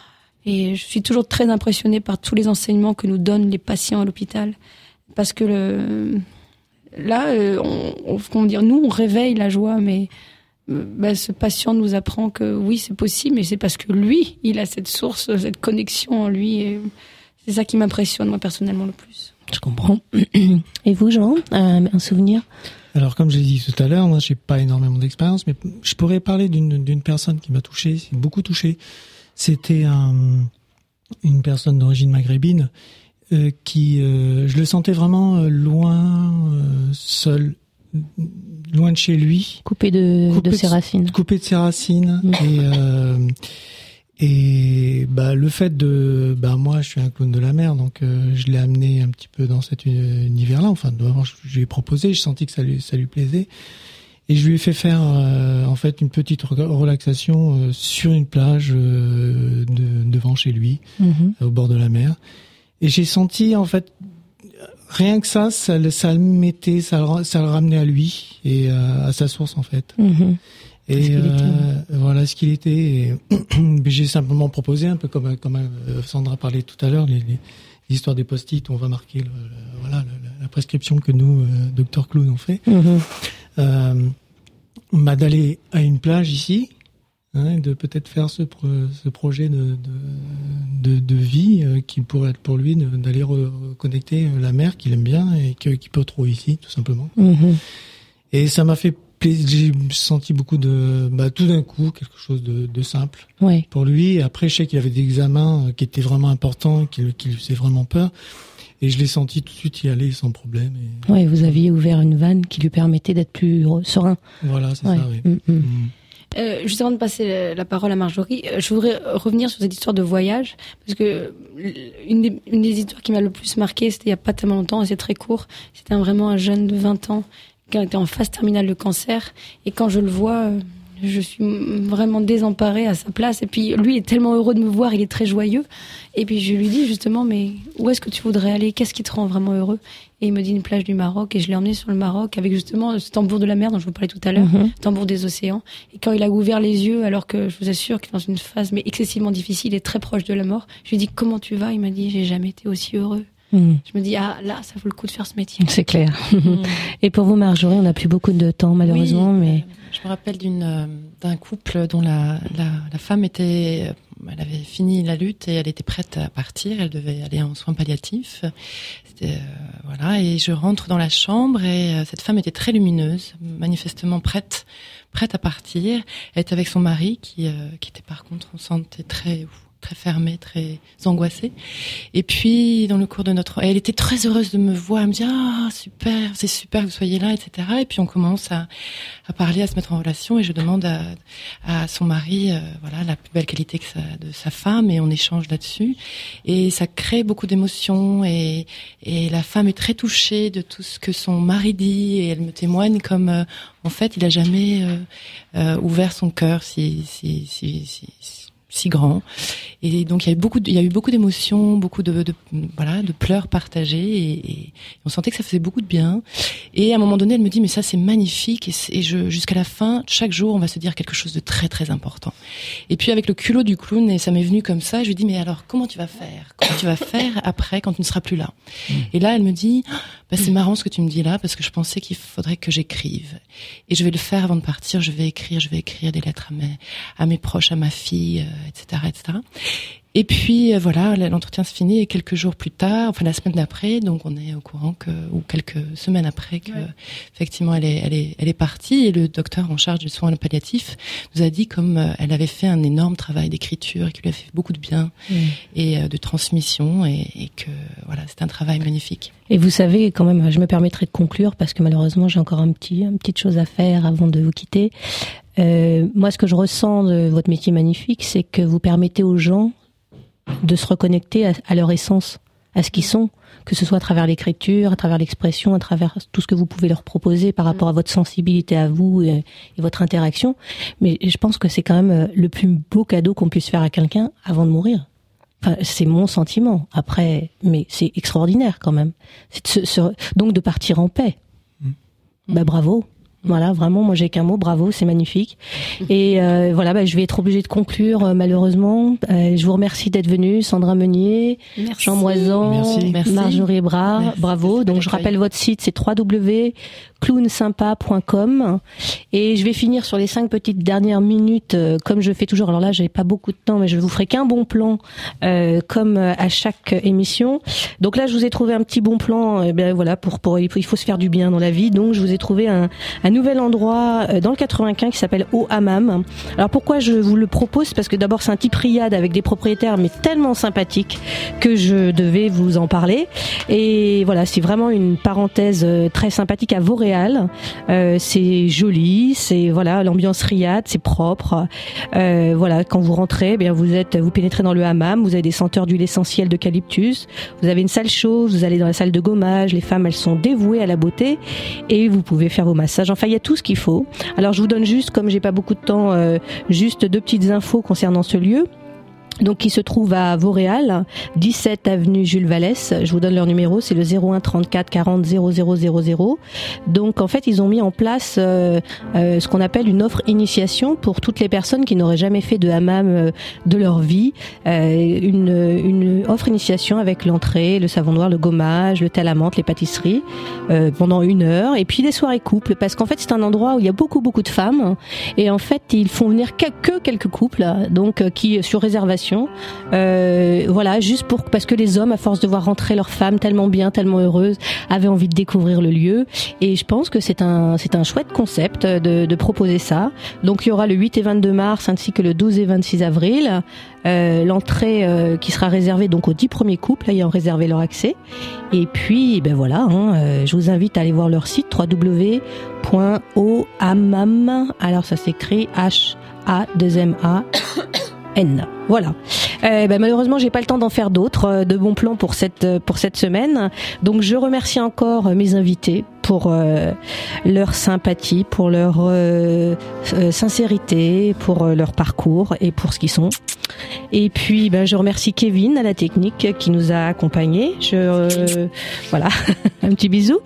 Et je suis toujours très impressionnée par tous les enseignements que nous donnent les patients à l'hôpital. Parce que le, là, euh, on, on, comment dire, nous, on réveille la joie, mais euh, bah, ce patient nous apprend que oui, c'est possible, mais c'est parce que lui, il a cette source, cette connexion en lui. Et c'est ça qui m'impressionne, moi, personnellement, le plus. je comprends. Et vous, Jean, un, un souvenir? Alors, comme j'ai dit tout à l'heure, moi, j'ai pas énormément d'expérience, mais je pourrais parler d'une d'une personne qui m'a touché, beaucoup touché. C'était un, une personne d'origine maghrébine euh, qui, euh, je le sentais vraiment euh, loin, euh, seul, loin de chez lui, Coupé de, Coupé de de- ses racines. coupé de ses racines. Mm. Et, euh, Et bah le fait de bah moi je suis un clown de la mer, donc euh, je l'ai amené un petit peu dans cet univers-là. Enfin, d'abord je, je lui ai proposé, j'ai senti que ça lui ça lui plaisait, et je lui ai fait faire euh, en fait une petite relaxation euh, sur une plage euh, de, devant chez lui, mm-hmm. au bord de la mer. Et j'ai senti en fait rien que ça, ça le ça le mettait, ça le, ça le ramenait à lui et euh, à sa source en fait. Mm-hmm. Et ce euh, voilà ce qu'il était. Et j'ai simplement proposé, un peu comme comme euh, Sandra parlait tout à l'heure, les, les l'histoire des post-it où on va marquer le, le, voilà le, la prescription que nous, euh, docteur Clown, on fait. Mm-hmm. Euh, bah, d'aller à une plage ici, hein, de peut-être faire ce pro, ce projet de de de, de vie euh, qui pourrait être pour lui de, d'aller reconnecter la mer qu'il aime bien et que, qu'il peut trouver ici, tout simplement. Mm-hmm. Et ça m'a fait j'ai senti beaucoup de, bah, tout d'un coup, quelque chose de, de simple oui. pour lui. Et après, je sais qu'il avait des examens qui étaient vraiment importants, qui, qui lui faisaient vraiment peur. Et je l'ai senti tout de suite y aller sans problème. Et... Oui, vous aviez ouvert une vanne qui lui permettait d'être plus serein. Voilà, c'est ouais. ça, oui. Mm-hmm. Mm. Euh, juste avant de passer la parole à Marjorie, je voudrais revenir sur cette histoire de voyage, parce que une des, une des histoires qui m'a le plus marqué, c'était il y a pas tellement longtemps, et c'est très court. C'était un, vraiment un jeune de vingt ans qui était en phase terminale de cancer, et quand je le vois, je suis vraiment désemparée à sa place, et puis lui il est tellement heureux de me voir, il est très joyeux, et puis je lui dis justement, mais où est-ce que tu voudrais aller, qu'est-ce qui te rend vraiment heureux? Et il me dit une plage du Maroc, et je l'ai emmené sur le Maroc avec justement ce tambour de la mer dont je vous parlais tout à l'heure, mm-hmm. tambour des océans, et quand il a ouvert les yeux, alors que je vous assure qu'il est dans une phase mais excessivement difficile et très proche de la mort, je lui ai dit comment tu vas? Il m'a dit j'ai jamais été aussi heureux. Mmh. Je me dis, ah là, ça vaut le coup de faire ce métier. C'est clair. Mmh. Et pour vous, Marjorie, on n'a plus beaucoup de temps, malheureusement. Oui, mais euh, je me rappelle d'une, euh, d'un couple dont la, la, la femme était, euh, elle avait fini la lutte et elle était prête à partir. Elle devait aller en soins palliatifs. C'était, euh, voilà. Et je rentre dans la chambre et euh, cette femme était très lumineuse, manifestement prête, prête à partir. Elle était avec son mari qui, euh, qui était par contre, on sentait très... très fermée, très angoissée. Et puis, dans le cours de notre... Elle était très heureuse de me voir. Elle me dit « Ah, super, c'est super que vous soyez là, et cetera » Et puis, on commence à, à parler, à se mettre en relation. Et je demande à, à son mari, euh, voilà, la plus belle qualité que sa, de sa femme. Et on échange là-dessus. Et ça crée beaucoup d'émotions. Et, et la femme est très touchée de tout ce que son mari dit. Et elle me témoigne comme... Euh, en fait, il a jamais euh, euh, ouvert son cœur si... si, si, si, si si grand, et donc il y a eu beaucoup de, il y a eu beaucoup d'émotions, beaucoup de, de voilà de pleurs partagés, et, et on sentait que ça faisait beaucoup de bien. Et à un moment donné, elle me dit mais ça c'est magnifique, et, et je jusqu'à la fin, chaque jour on va se dire quelque chose de très très important. Et puis avec le culot du clown, et ça m'est venu comme ça, je lui dis mais alors comment tu vas faire, comment tu vas faire après quand tu ne seras plus là? mmh. Et là elle me dit bah, c'est marrant ce que tu me dis là, parce que je pensais qu'il faudrait que j'écrive, et je vais le faire avant de partir. Je vais écrire, je vais écrire des lettres à mes à mes proches, à ma fille, euh, et cetera, et cetera. Et puis euh, voilà, l'entretien se finit, et quelques jours plus tard, enfin la semaine d'après, donc on est au courant que, ou quelques semaines après, que ouais. effectivement elle est, elle est, elle est partie, et le docteur en charge du soin palliatif nous a dit comme euh, elle avait fait un énorme travail d'écriture, et qui lui a fait beaucoup de bien, mmh. et euh, de transmission, et, et que voilà, c'est un travail magnifique. Et vous savez, quand même, je me permettrai de conclure parce que malheureusement j'ai encore un petit, une petite chose à faire avant de vous quitter. Euh, moi, ce que je ressens de votre métier magnifique, c'est que vous permettez aux gens de se reconnecter à, à leur essence, à ce qu'ils sont, que ce soit à travers l'écriture, à travers l'expression, à travers tout ce que vous pouvez leur proposer par rapport à votre sensibilité à vous et, et votre interaction. Mais je pense que c'est quand même le plus beau cadeau qu'on puisse faire à quelqu'un avant de mourir. Enfin, c'est mon sentiment. Après, mais c'est extraordinaire quand même. C'est de se, se, donc de partir en paix. Mmh. Bah bravo. Voilà, vraiment, moi j'ai qu'un mot, bravo, c'est magnifique. Et euh, voilà, bah, je vais être obligée de conclure euh, malheureusement. Euh, je vous remercie d'être venus, Sandra Meunier, Merci. Jean Moisan, Merci. Marjorie Bras, Merci. Bravo. Donc je rappelle votre site, c'est w w w point clown sympa point com. Et je vais finir sur les cinq petites dernières minutes, euh, comme je fais toujours. Alors là, j'ai pas beaucoup de temps, mais je vous ferai qu'un bon plan, euh, comme à chaque émission. Donc là, je vous ai trouvé un petit bon plan. Eh bien voilà, pour pour il faut se faire du bien dans la vie. Donc je vous ai trouvé un, un nouvel endroit euh, dans le quatre-vingt-quinze qui s'appelle Au Hammam. Alors pourquoi je vous le propose? Parce que d'abord c'est un type riad avec des propriétaires mais tellement sympathiques que je devais vous en parler. Et voilà, c'est vraiment une parenthèse euh, très sympathique à Vauréal. Euh, c'est joli, c'est voilà l'ambiance riad, c'est propre. Euh, voilà, quand vous rentrez, eh bien vous êtes, vous pénétrez dans le hammam, vous avez des senteurs d'huile essentielle d'eucalyptus, vous avez une salle chaude, vous allez dans la salle de gommage, les femmes elles sont dévouées à la beauté et vous pouvez faire vos massages. Enfin, il y a tout ce qu'il faut. Alors je vous donne juste, comme j'ai pas beaucoup de temps, euh, juste deux petites infos concernant ce lieu. Donc, qui se trouve à Vauréal, dix-sept avenue Jules Vallès. Je vous donne leur numéro, c'est le zéro un trente-quatre quarante zéro zéro zéro zéro. Donc, en fait, ils ont mis en place euh, euh, ce qu'on appelle une offre initiation pour toutes les personnes qui n'auraient jamais fait de hammam euh, de leur vie. Euh, une, une offre initiation avec l'entrée, le savon noir, le gommage, le thé à la menthe, les pâtisseries, euh, pendant une heure. Et puis, des soirées couples, parce qu'en fait, c'est un endroit où il y a beaucoup, beaucoup de femmes. Et en fait, ils font venir que, que quelques couples, donc euh, qui, sur réservation, Euh, voilà, juste pour parce que les hommes, à force de voir rentrer leurs femmes tellement bien, tellement heureuses, avaient envie de découvrir le lieu. Et je pense que c'est un c'est un chouette concept de, de proposer ça. Donc il y aura le huit et vingt-deux mars ainsi que le douze et vingt-six avril. Euh, l'entrée euh, qui sera réservée donc aux dix premiers couples ayant réservé leur accès. Et puis ben voilà, hein, euh, je vous invite à aller voir leur site w w w point o hammam. Alors ça s'écrit H A deux M A N. Voilà. Euh, ben, malheureusement, j'ai pas le temps d'en faire d'autres euh, de bons plans pour cette euh, pour cette semaine. Donc, je remercie encore euh, mes invités pour euh, leur sympathie, pour leur euh, euh, sincérité, pour euh, leur parcours et pour ce qu'ils sont. Et puis, ben, je remercie Kevin à la technique qui nous a accompagnés. Je euh, voilà, un petit bisou.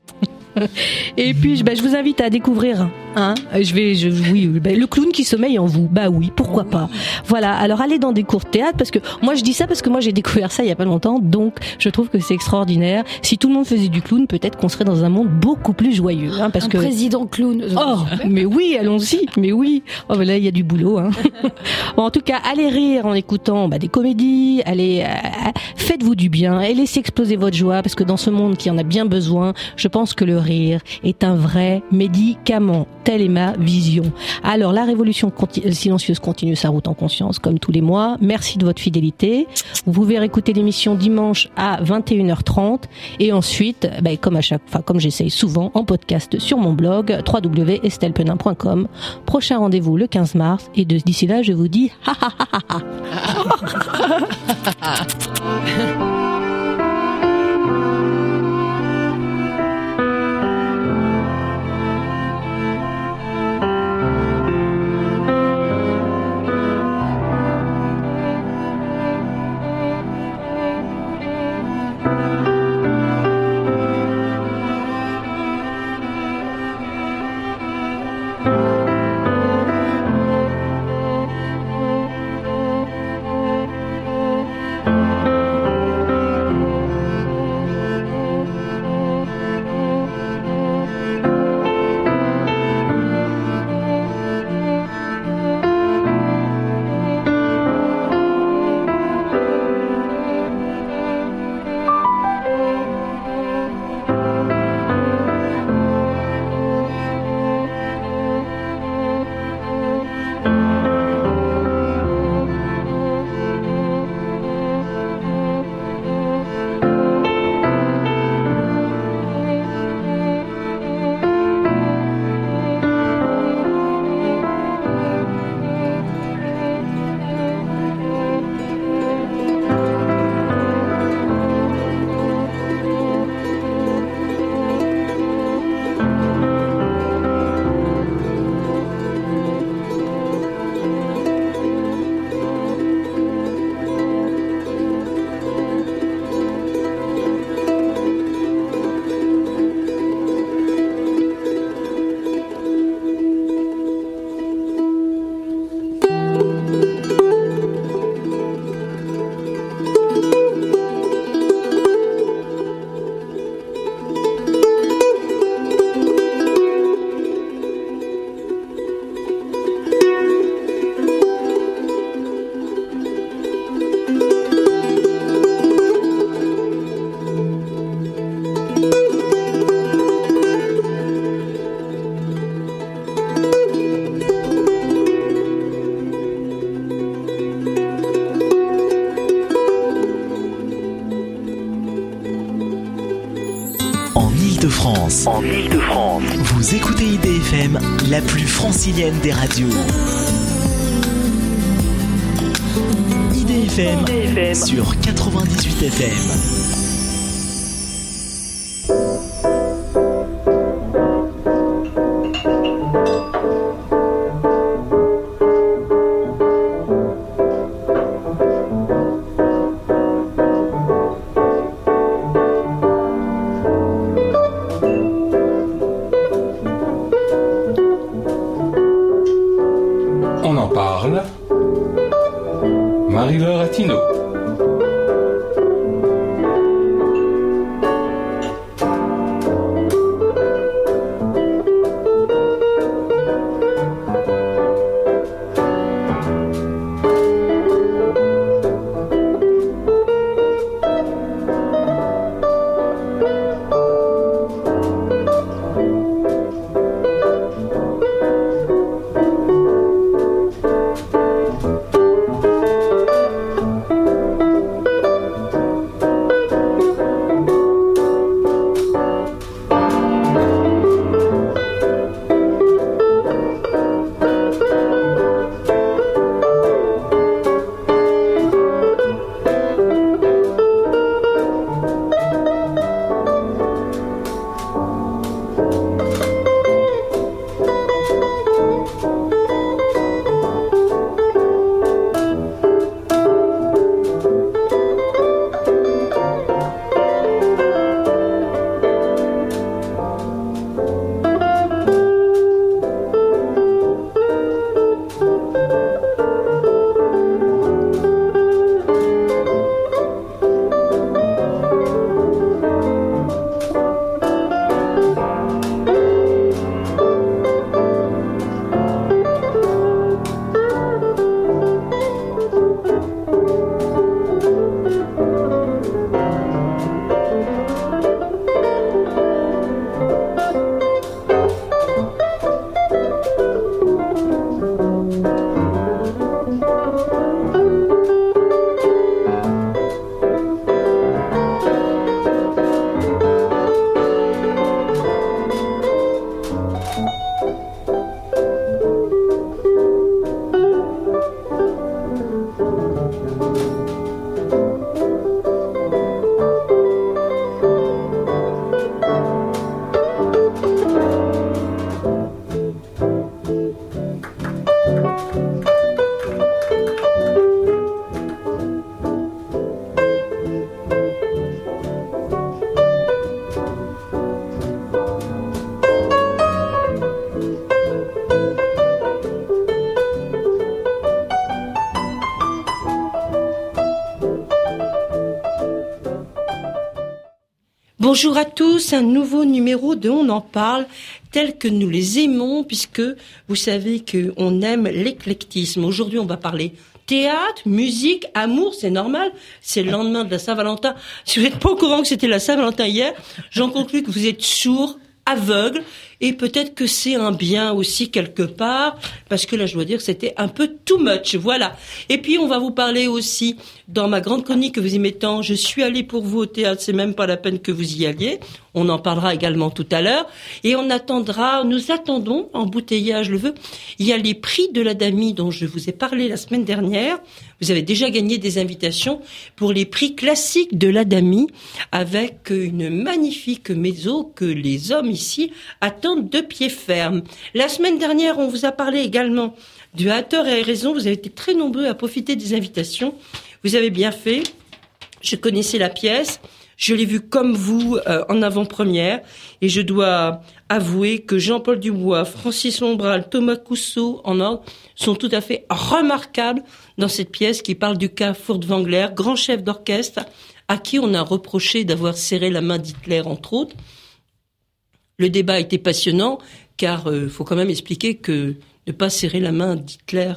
Et puis, bah, je vous invite à découvrir, hein, je vais, je, oui, bah, le clown qui sommeille en vous. Bah oui, pourquoi pas. Voilà. Alors, allez dans des cours de théâtre parce que moi, je dis ça parce que moi, j'ai découvert ça il y a pas longtemps. Donc, je trouve que c'est extraordinaire. Si tout le monde faisait du clown, peut-être qu'on serait dans un monde beaucoup plus joyeux, hein, parce un que président clown. Oh, mais oui, allons-y. Mais oui. Oh, bah là, il y a du boulot, hein. Bon, en tout cas, allez rire en écoutant, bah, des comédies. Allez, euh, faites-vous du bien et laissez exploser votre joie parce que dans ce monde qui en a bien besoin, je pense que le rire est un vrai médicament. Telle est ma vision. Alors, la révolution conti- silencieuse continue sa route en conscience, comme tous les mois. Merci de votre fidélité. Vous pouvez réécouter l'émission dimanche à vingt et une heures trente. Et ensuite, ben, comme à chaque fois, comme j'essaye souvent, en podcast sur mon blog, w w w point estelle penin point com. Prochain rendez-vous le quinze mars. Et de, d'ici là, je vous dis, ha ha ha ha ha. Thank you. En Ile-de-France. En Ile-de-France. Vous écoutez I D F M, la plus francilienne des radios. I D F M, I D F M sur quatre-vingt-dix-huit F M. Marie-Laure Attino. Bonjour à tous, un nouveau numéro de On en parle, tel que nous les aimons, puisque vous savez qu'on aime l'éclectisme. Aujourd'hui, on va parler théâtre, musique, amour, c'est normal, c'est le lendemain de la Saint-Valentin. Si vous n'êtes pas au courant que c'était la Saint-Valentin hier, j'en conclus que vous êtes sourds, aveugles, et peut-être que c'est un bien aussi quelque part, parce que là, je dois dire que c'était un peu too much, voilà. Et puis, on va vous parler aussi, dans ma grande chronique que vous y mettant, je suis allée pour vous au théâtre, c'est même pas la peine que vous y alliez. On en parlera également tout à l'heure. Et on attendra, nous attendons, embouteillage le veut, il y a les prix de l'Adami dont je vous ai parlé la semaine dernière. Vous avez déjà gagné des invitations pour les prix classiques de l'Adami, avec une magnifique mezzo que les hommes ici attendent de pied ferme. La semaine dernière, on vous a parlé également du À tort et à raison. Vous avez été très nombreux à profiter des invitations. Vous avez bien fait. Je connaissais la pièce. Je l'ai vue comme vous euh, en avant-première. Et je dois avouer que Jean-Paul Dubois, Francis Lombral, Thomas Cousseau, en ordre, sont tout à fait remarquables dans cette pièce qui parle du cas Furtwängler, grand chef d'orchestre, à qui on a reproché d'avoir serré la main d'Hitler, entre autres. Le débat était passionnant, car il euh, faut quand même expliquer que ne pas serrer la main d'Hitler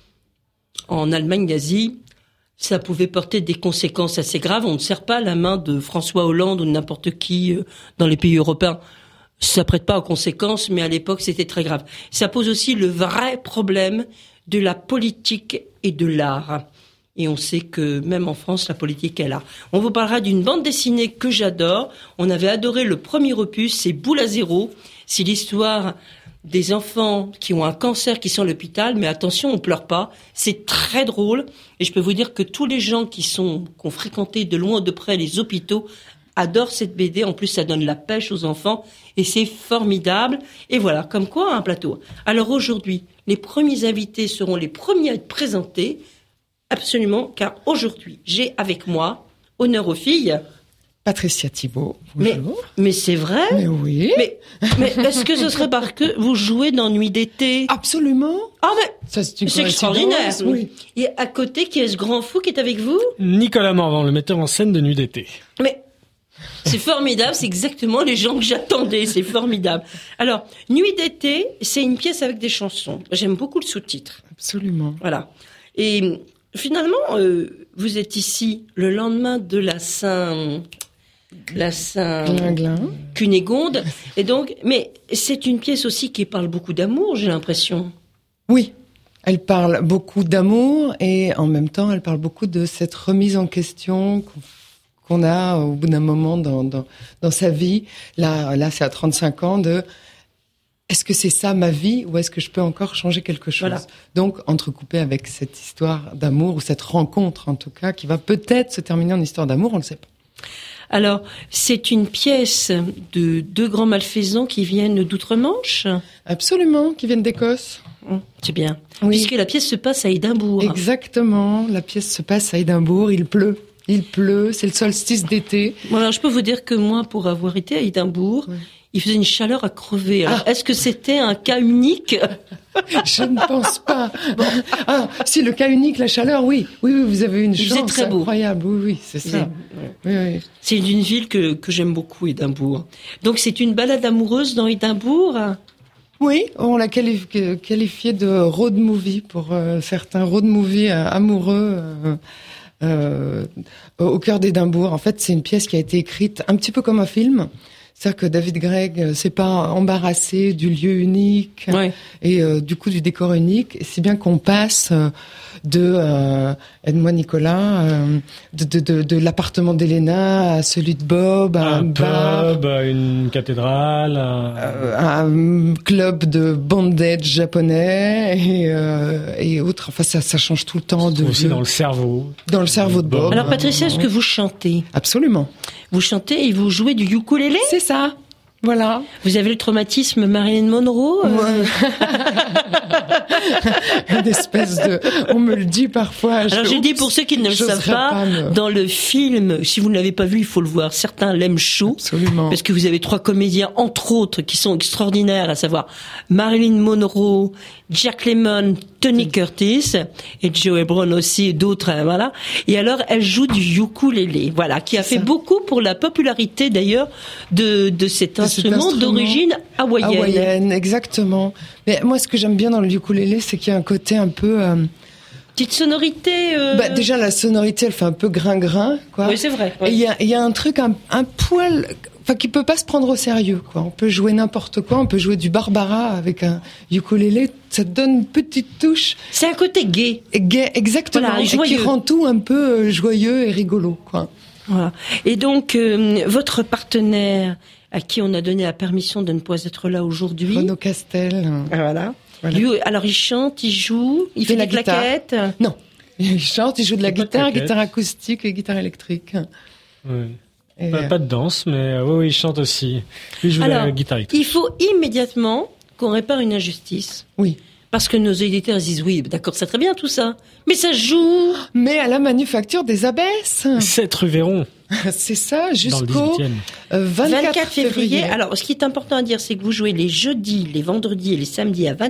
en Allemagne nazie, ça pouvait porter des conséquences assez graves. On ne serre pas la main de François Hollande ou de n'importe qui euh, dans les pays européens. Ça prête pas aux conséquences, mais à l'époque, c'était très grave. Ça pose aussi le vrai problème de la politique et de l'art. Et on sait que même en France, la politique est là. On vous parlera d'une bande dessinée que j'adore. On avait adoré le premier opus, c'est Boule à zéro. C'est l'histoire des enfants qui ont un cancer qui sont à l'hôpital, mais attention, on pleure pas. C'est très drôle. Et je peux vous dire que tous les gens qui sont, qui ont fréquenté de loin ou de près les hôpitaux adorent cette B D. En plus, ça donne la pêche aux enfants. Et c'est formidable. Et voilà, comme quoi, un plateau. Alors aujourd'hui, les premiers invités seront les premiers à être présentés. Absolument, car aujourd'hui, j'ai avec moi, honneur aux filles, Patricia Thibault, bonjour. Mais, mais c'est vrai? Mais oui. Mais, mais est-ce que ce serait parce que vous jouez dans Nuit d'été? Absolument. Ah mais ça, c'est, une c'est extraordinaire. Oui. Et à côté, qui est ce grand fou qui est avec vous? Nicolas Morvan, le metteur en scène de Nuit d'été. Mais c'est formidable, c'est exactement les gens que j'attendais, c'est formidable. Alors, Nuit d'été, c'est une pièce avec des chansons. J'aime beaucoup le sous-titre. Absolument. Voilà. Et finalement, euh, vous êtes ici le lendemain de la Saint... La Saint-Cunégonde. Et donc, mais c'est une pièce aussi qui parle beaucoup d'amour, j'ai l'impression. Oui. Elle parle beaucoup d'amour et en même temps, elle parle beaucoup de cette remise en question qu'on, qu'on a au bout d'un moment dans, dans, dans sa vie. Là, là, c'est à trente-cinq ans de est-ce que c'est ça ma vie ou est-ce que je peux encore changer quelque chose? Voilà. Donc, entrecoupé avec cette histoire d'amour ou cette rencontre, en tout cas, qui va peut-être se terminer en histoire d'amour, on ne le sait pas. Alors, c'est une pièce de deux grands malfaisants qui viennent d'outre-Manche? Absolument, qui viennent d'Écosse. Mmh, c'est bien. Oui. Puisque la pièce se passe à Édimbourg. Exactement, la pièce se passe à Édimbourg, il pleut. Il pleut, c'est le solstice d'été. Bon, alors, je peux vous dire que moi, pour avoir été à Édimbourg, oui. Il faisait une chaleur à crever. Alors, ah. Est-ce que c'était un cas unique? Je ne pense pas. Bon. Ah, si, le cas unique, la chaleur, oui. Oui, oui, vous avez une Il chance très beau. Incroyable. Oui, oui, c'est ça. Oui, oui. C'est une ville que, que j'aime beaucoup, Édimbourg. Donc, c'est une balade amoureuse dans Édimbourg? Oui, on l'a qualifié, qualifié de road movie pour euh, certains road movie euh, amoureux euh, euh, au cœur d'Édimbourg. En fait, c'est une pièce qui a été écrite un petit peu comme un film. C'est-à-dire que David Gregg s'est pas embarrassé du lieu unique ouais. et euh, du coup du décor unique. Et c'est bien qu'on passe euh, de euh, aide-moi Nicolas, euh, de, de, de, de l'appartement d'Elena à celui de Bob, à un, un bar, pub, à une cathédrale, à... Euh, un club de bondage japonais et, euh, et autres. Enfin, ça, ça change tout le temps. De aussi dans le cerveau. Dans le cerveau de Bob. Alors Patricia, est-ce que vous chantez? Absolument. Vous chantez et vous jouez du ukulélé? C'est ça. Voilà. Vous avez le traumatisme Marilyn Monroe? Euh... Ouais. Une espèce de... On me le dit parfois. Alors je, je dis pour ceux qui ne le savent pas, pas me... dans le film, si vous ne l'avez pas vu, il faut le voir. Certains l'aiment chaud. Absolument. Parce que vous avez trois comédiens, entre autres, qui sont extraordinaires, à savoir Marilyn Monroe, Jack Lemmon, Tony Curtis, et Joe Hebron aussi, et d'autres, hein, voilà. Et alors, elle joue du ukulélé, voilà, qui a fait beaucoup pour la popularité, d'ailleurs, de, de cet instrument. Cet instrument d'origine hawaïenne. Hawaïenne, exactement. Mais moi, ce que j'aime bien dans le ukulélé, c'est qu'il y a un côté un peu... Euh... Petite sonorité... Euh... Bah, déjà, la sonorité, elle fait un peu grain-grain, quoi. Oui, c'est vrai. Oui. Et il y a, y a un truc, un, un poil... Enfin, qui peut pas se prendre au sérieux, quoi. On peut jouer n'importe quoi, on peut jouer du Barbara avec un ukulélé, ça donne une petite touche. C'est un côté gai. Gai, exactement. Voilà, et qui rend tout un peu joyeux et rigolo, quoi. Voilà. Et donc, euh, votre partenaire, à qui on a donné la permission de ne pas être là aujourd'hui. Renaud Castel. Voilà. voilà. Lui, alors il chante, il joue, il fait, fait des claquettes. Non. Il chante, il joue de la guitare, guitare acoustique et guitare électrique. Oui. Et pas, pas de danse, mais oui, oui, il chante aussi. Lui joue alors, de la guitare électrique. Il faut immédiatement qu'on répare une injustice. Oui. Parce que nos éditeurs disent oui, d'accord, c'est très bien tout ça, mais ça joue. Mais à la Manufacture des Abbesses. sept rue Véron. C'est ça, jusqu'au vingt-quatre février. Alors, ce qui est important à dire, c'est que vous jouez les jeudis, les vendredis et les samedis à vingt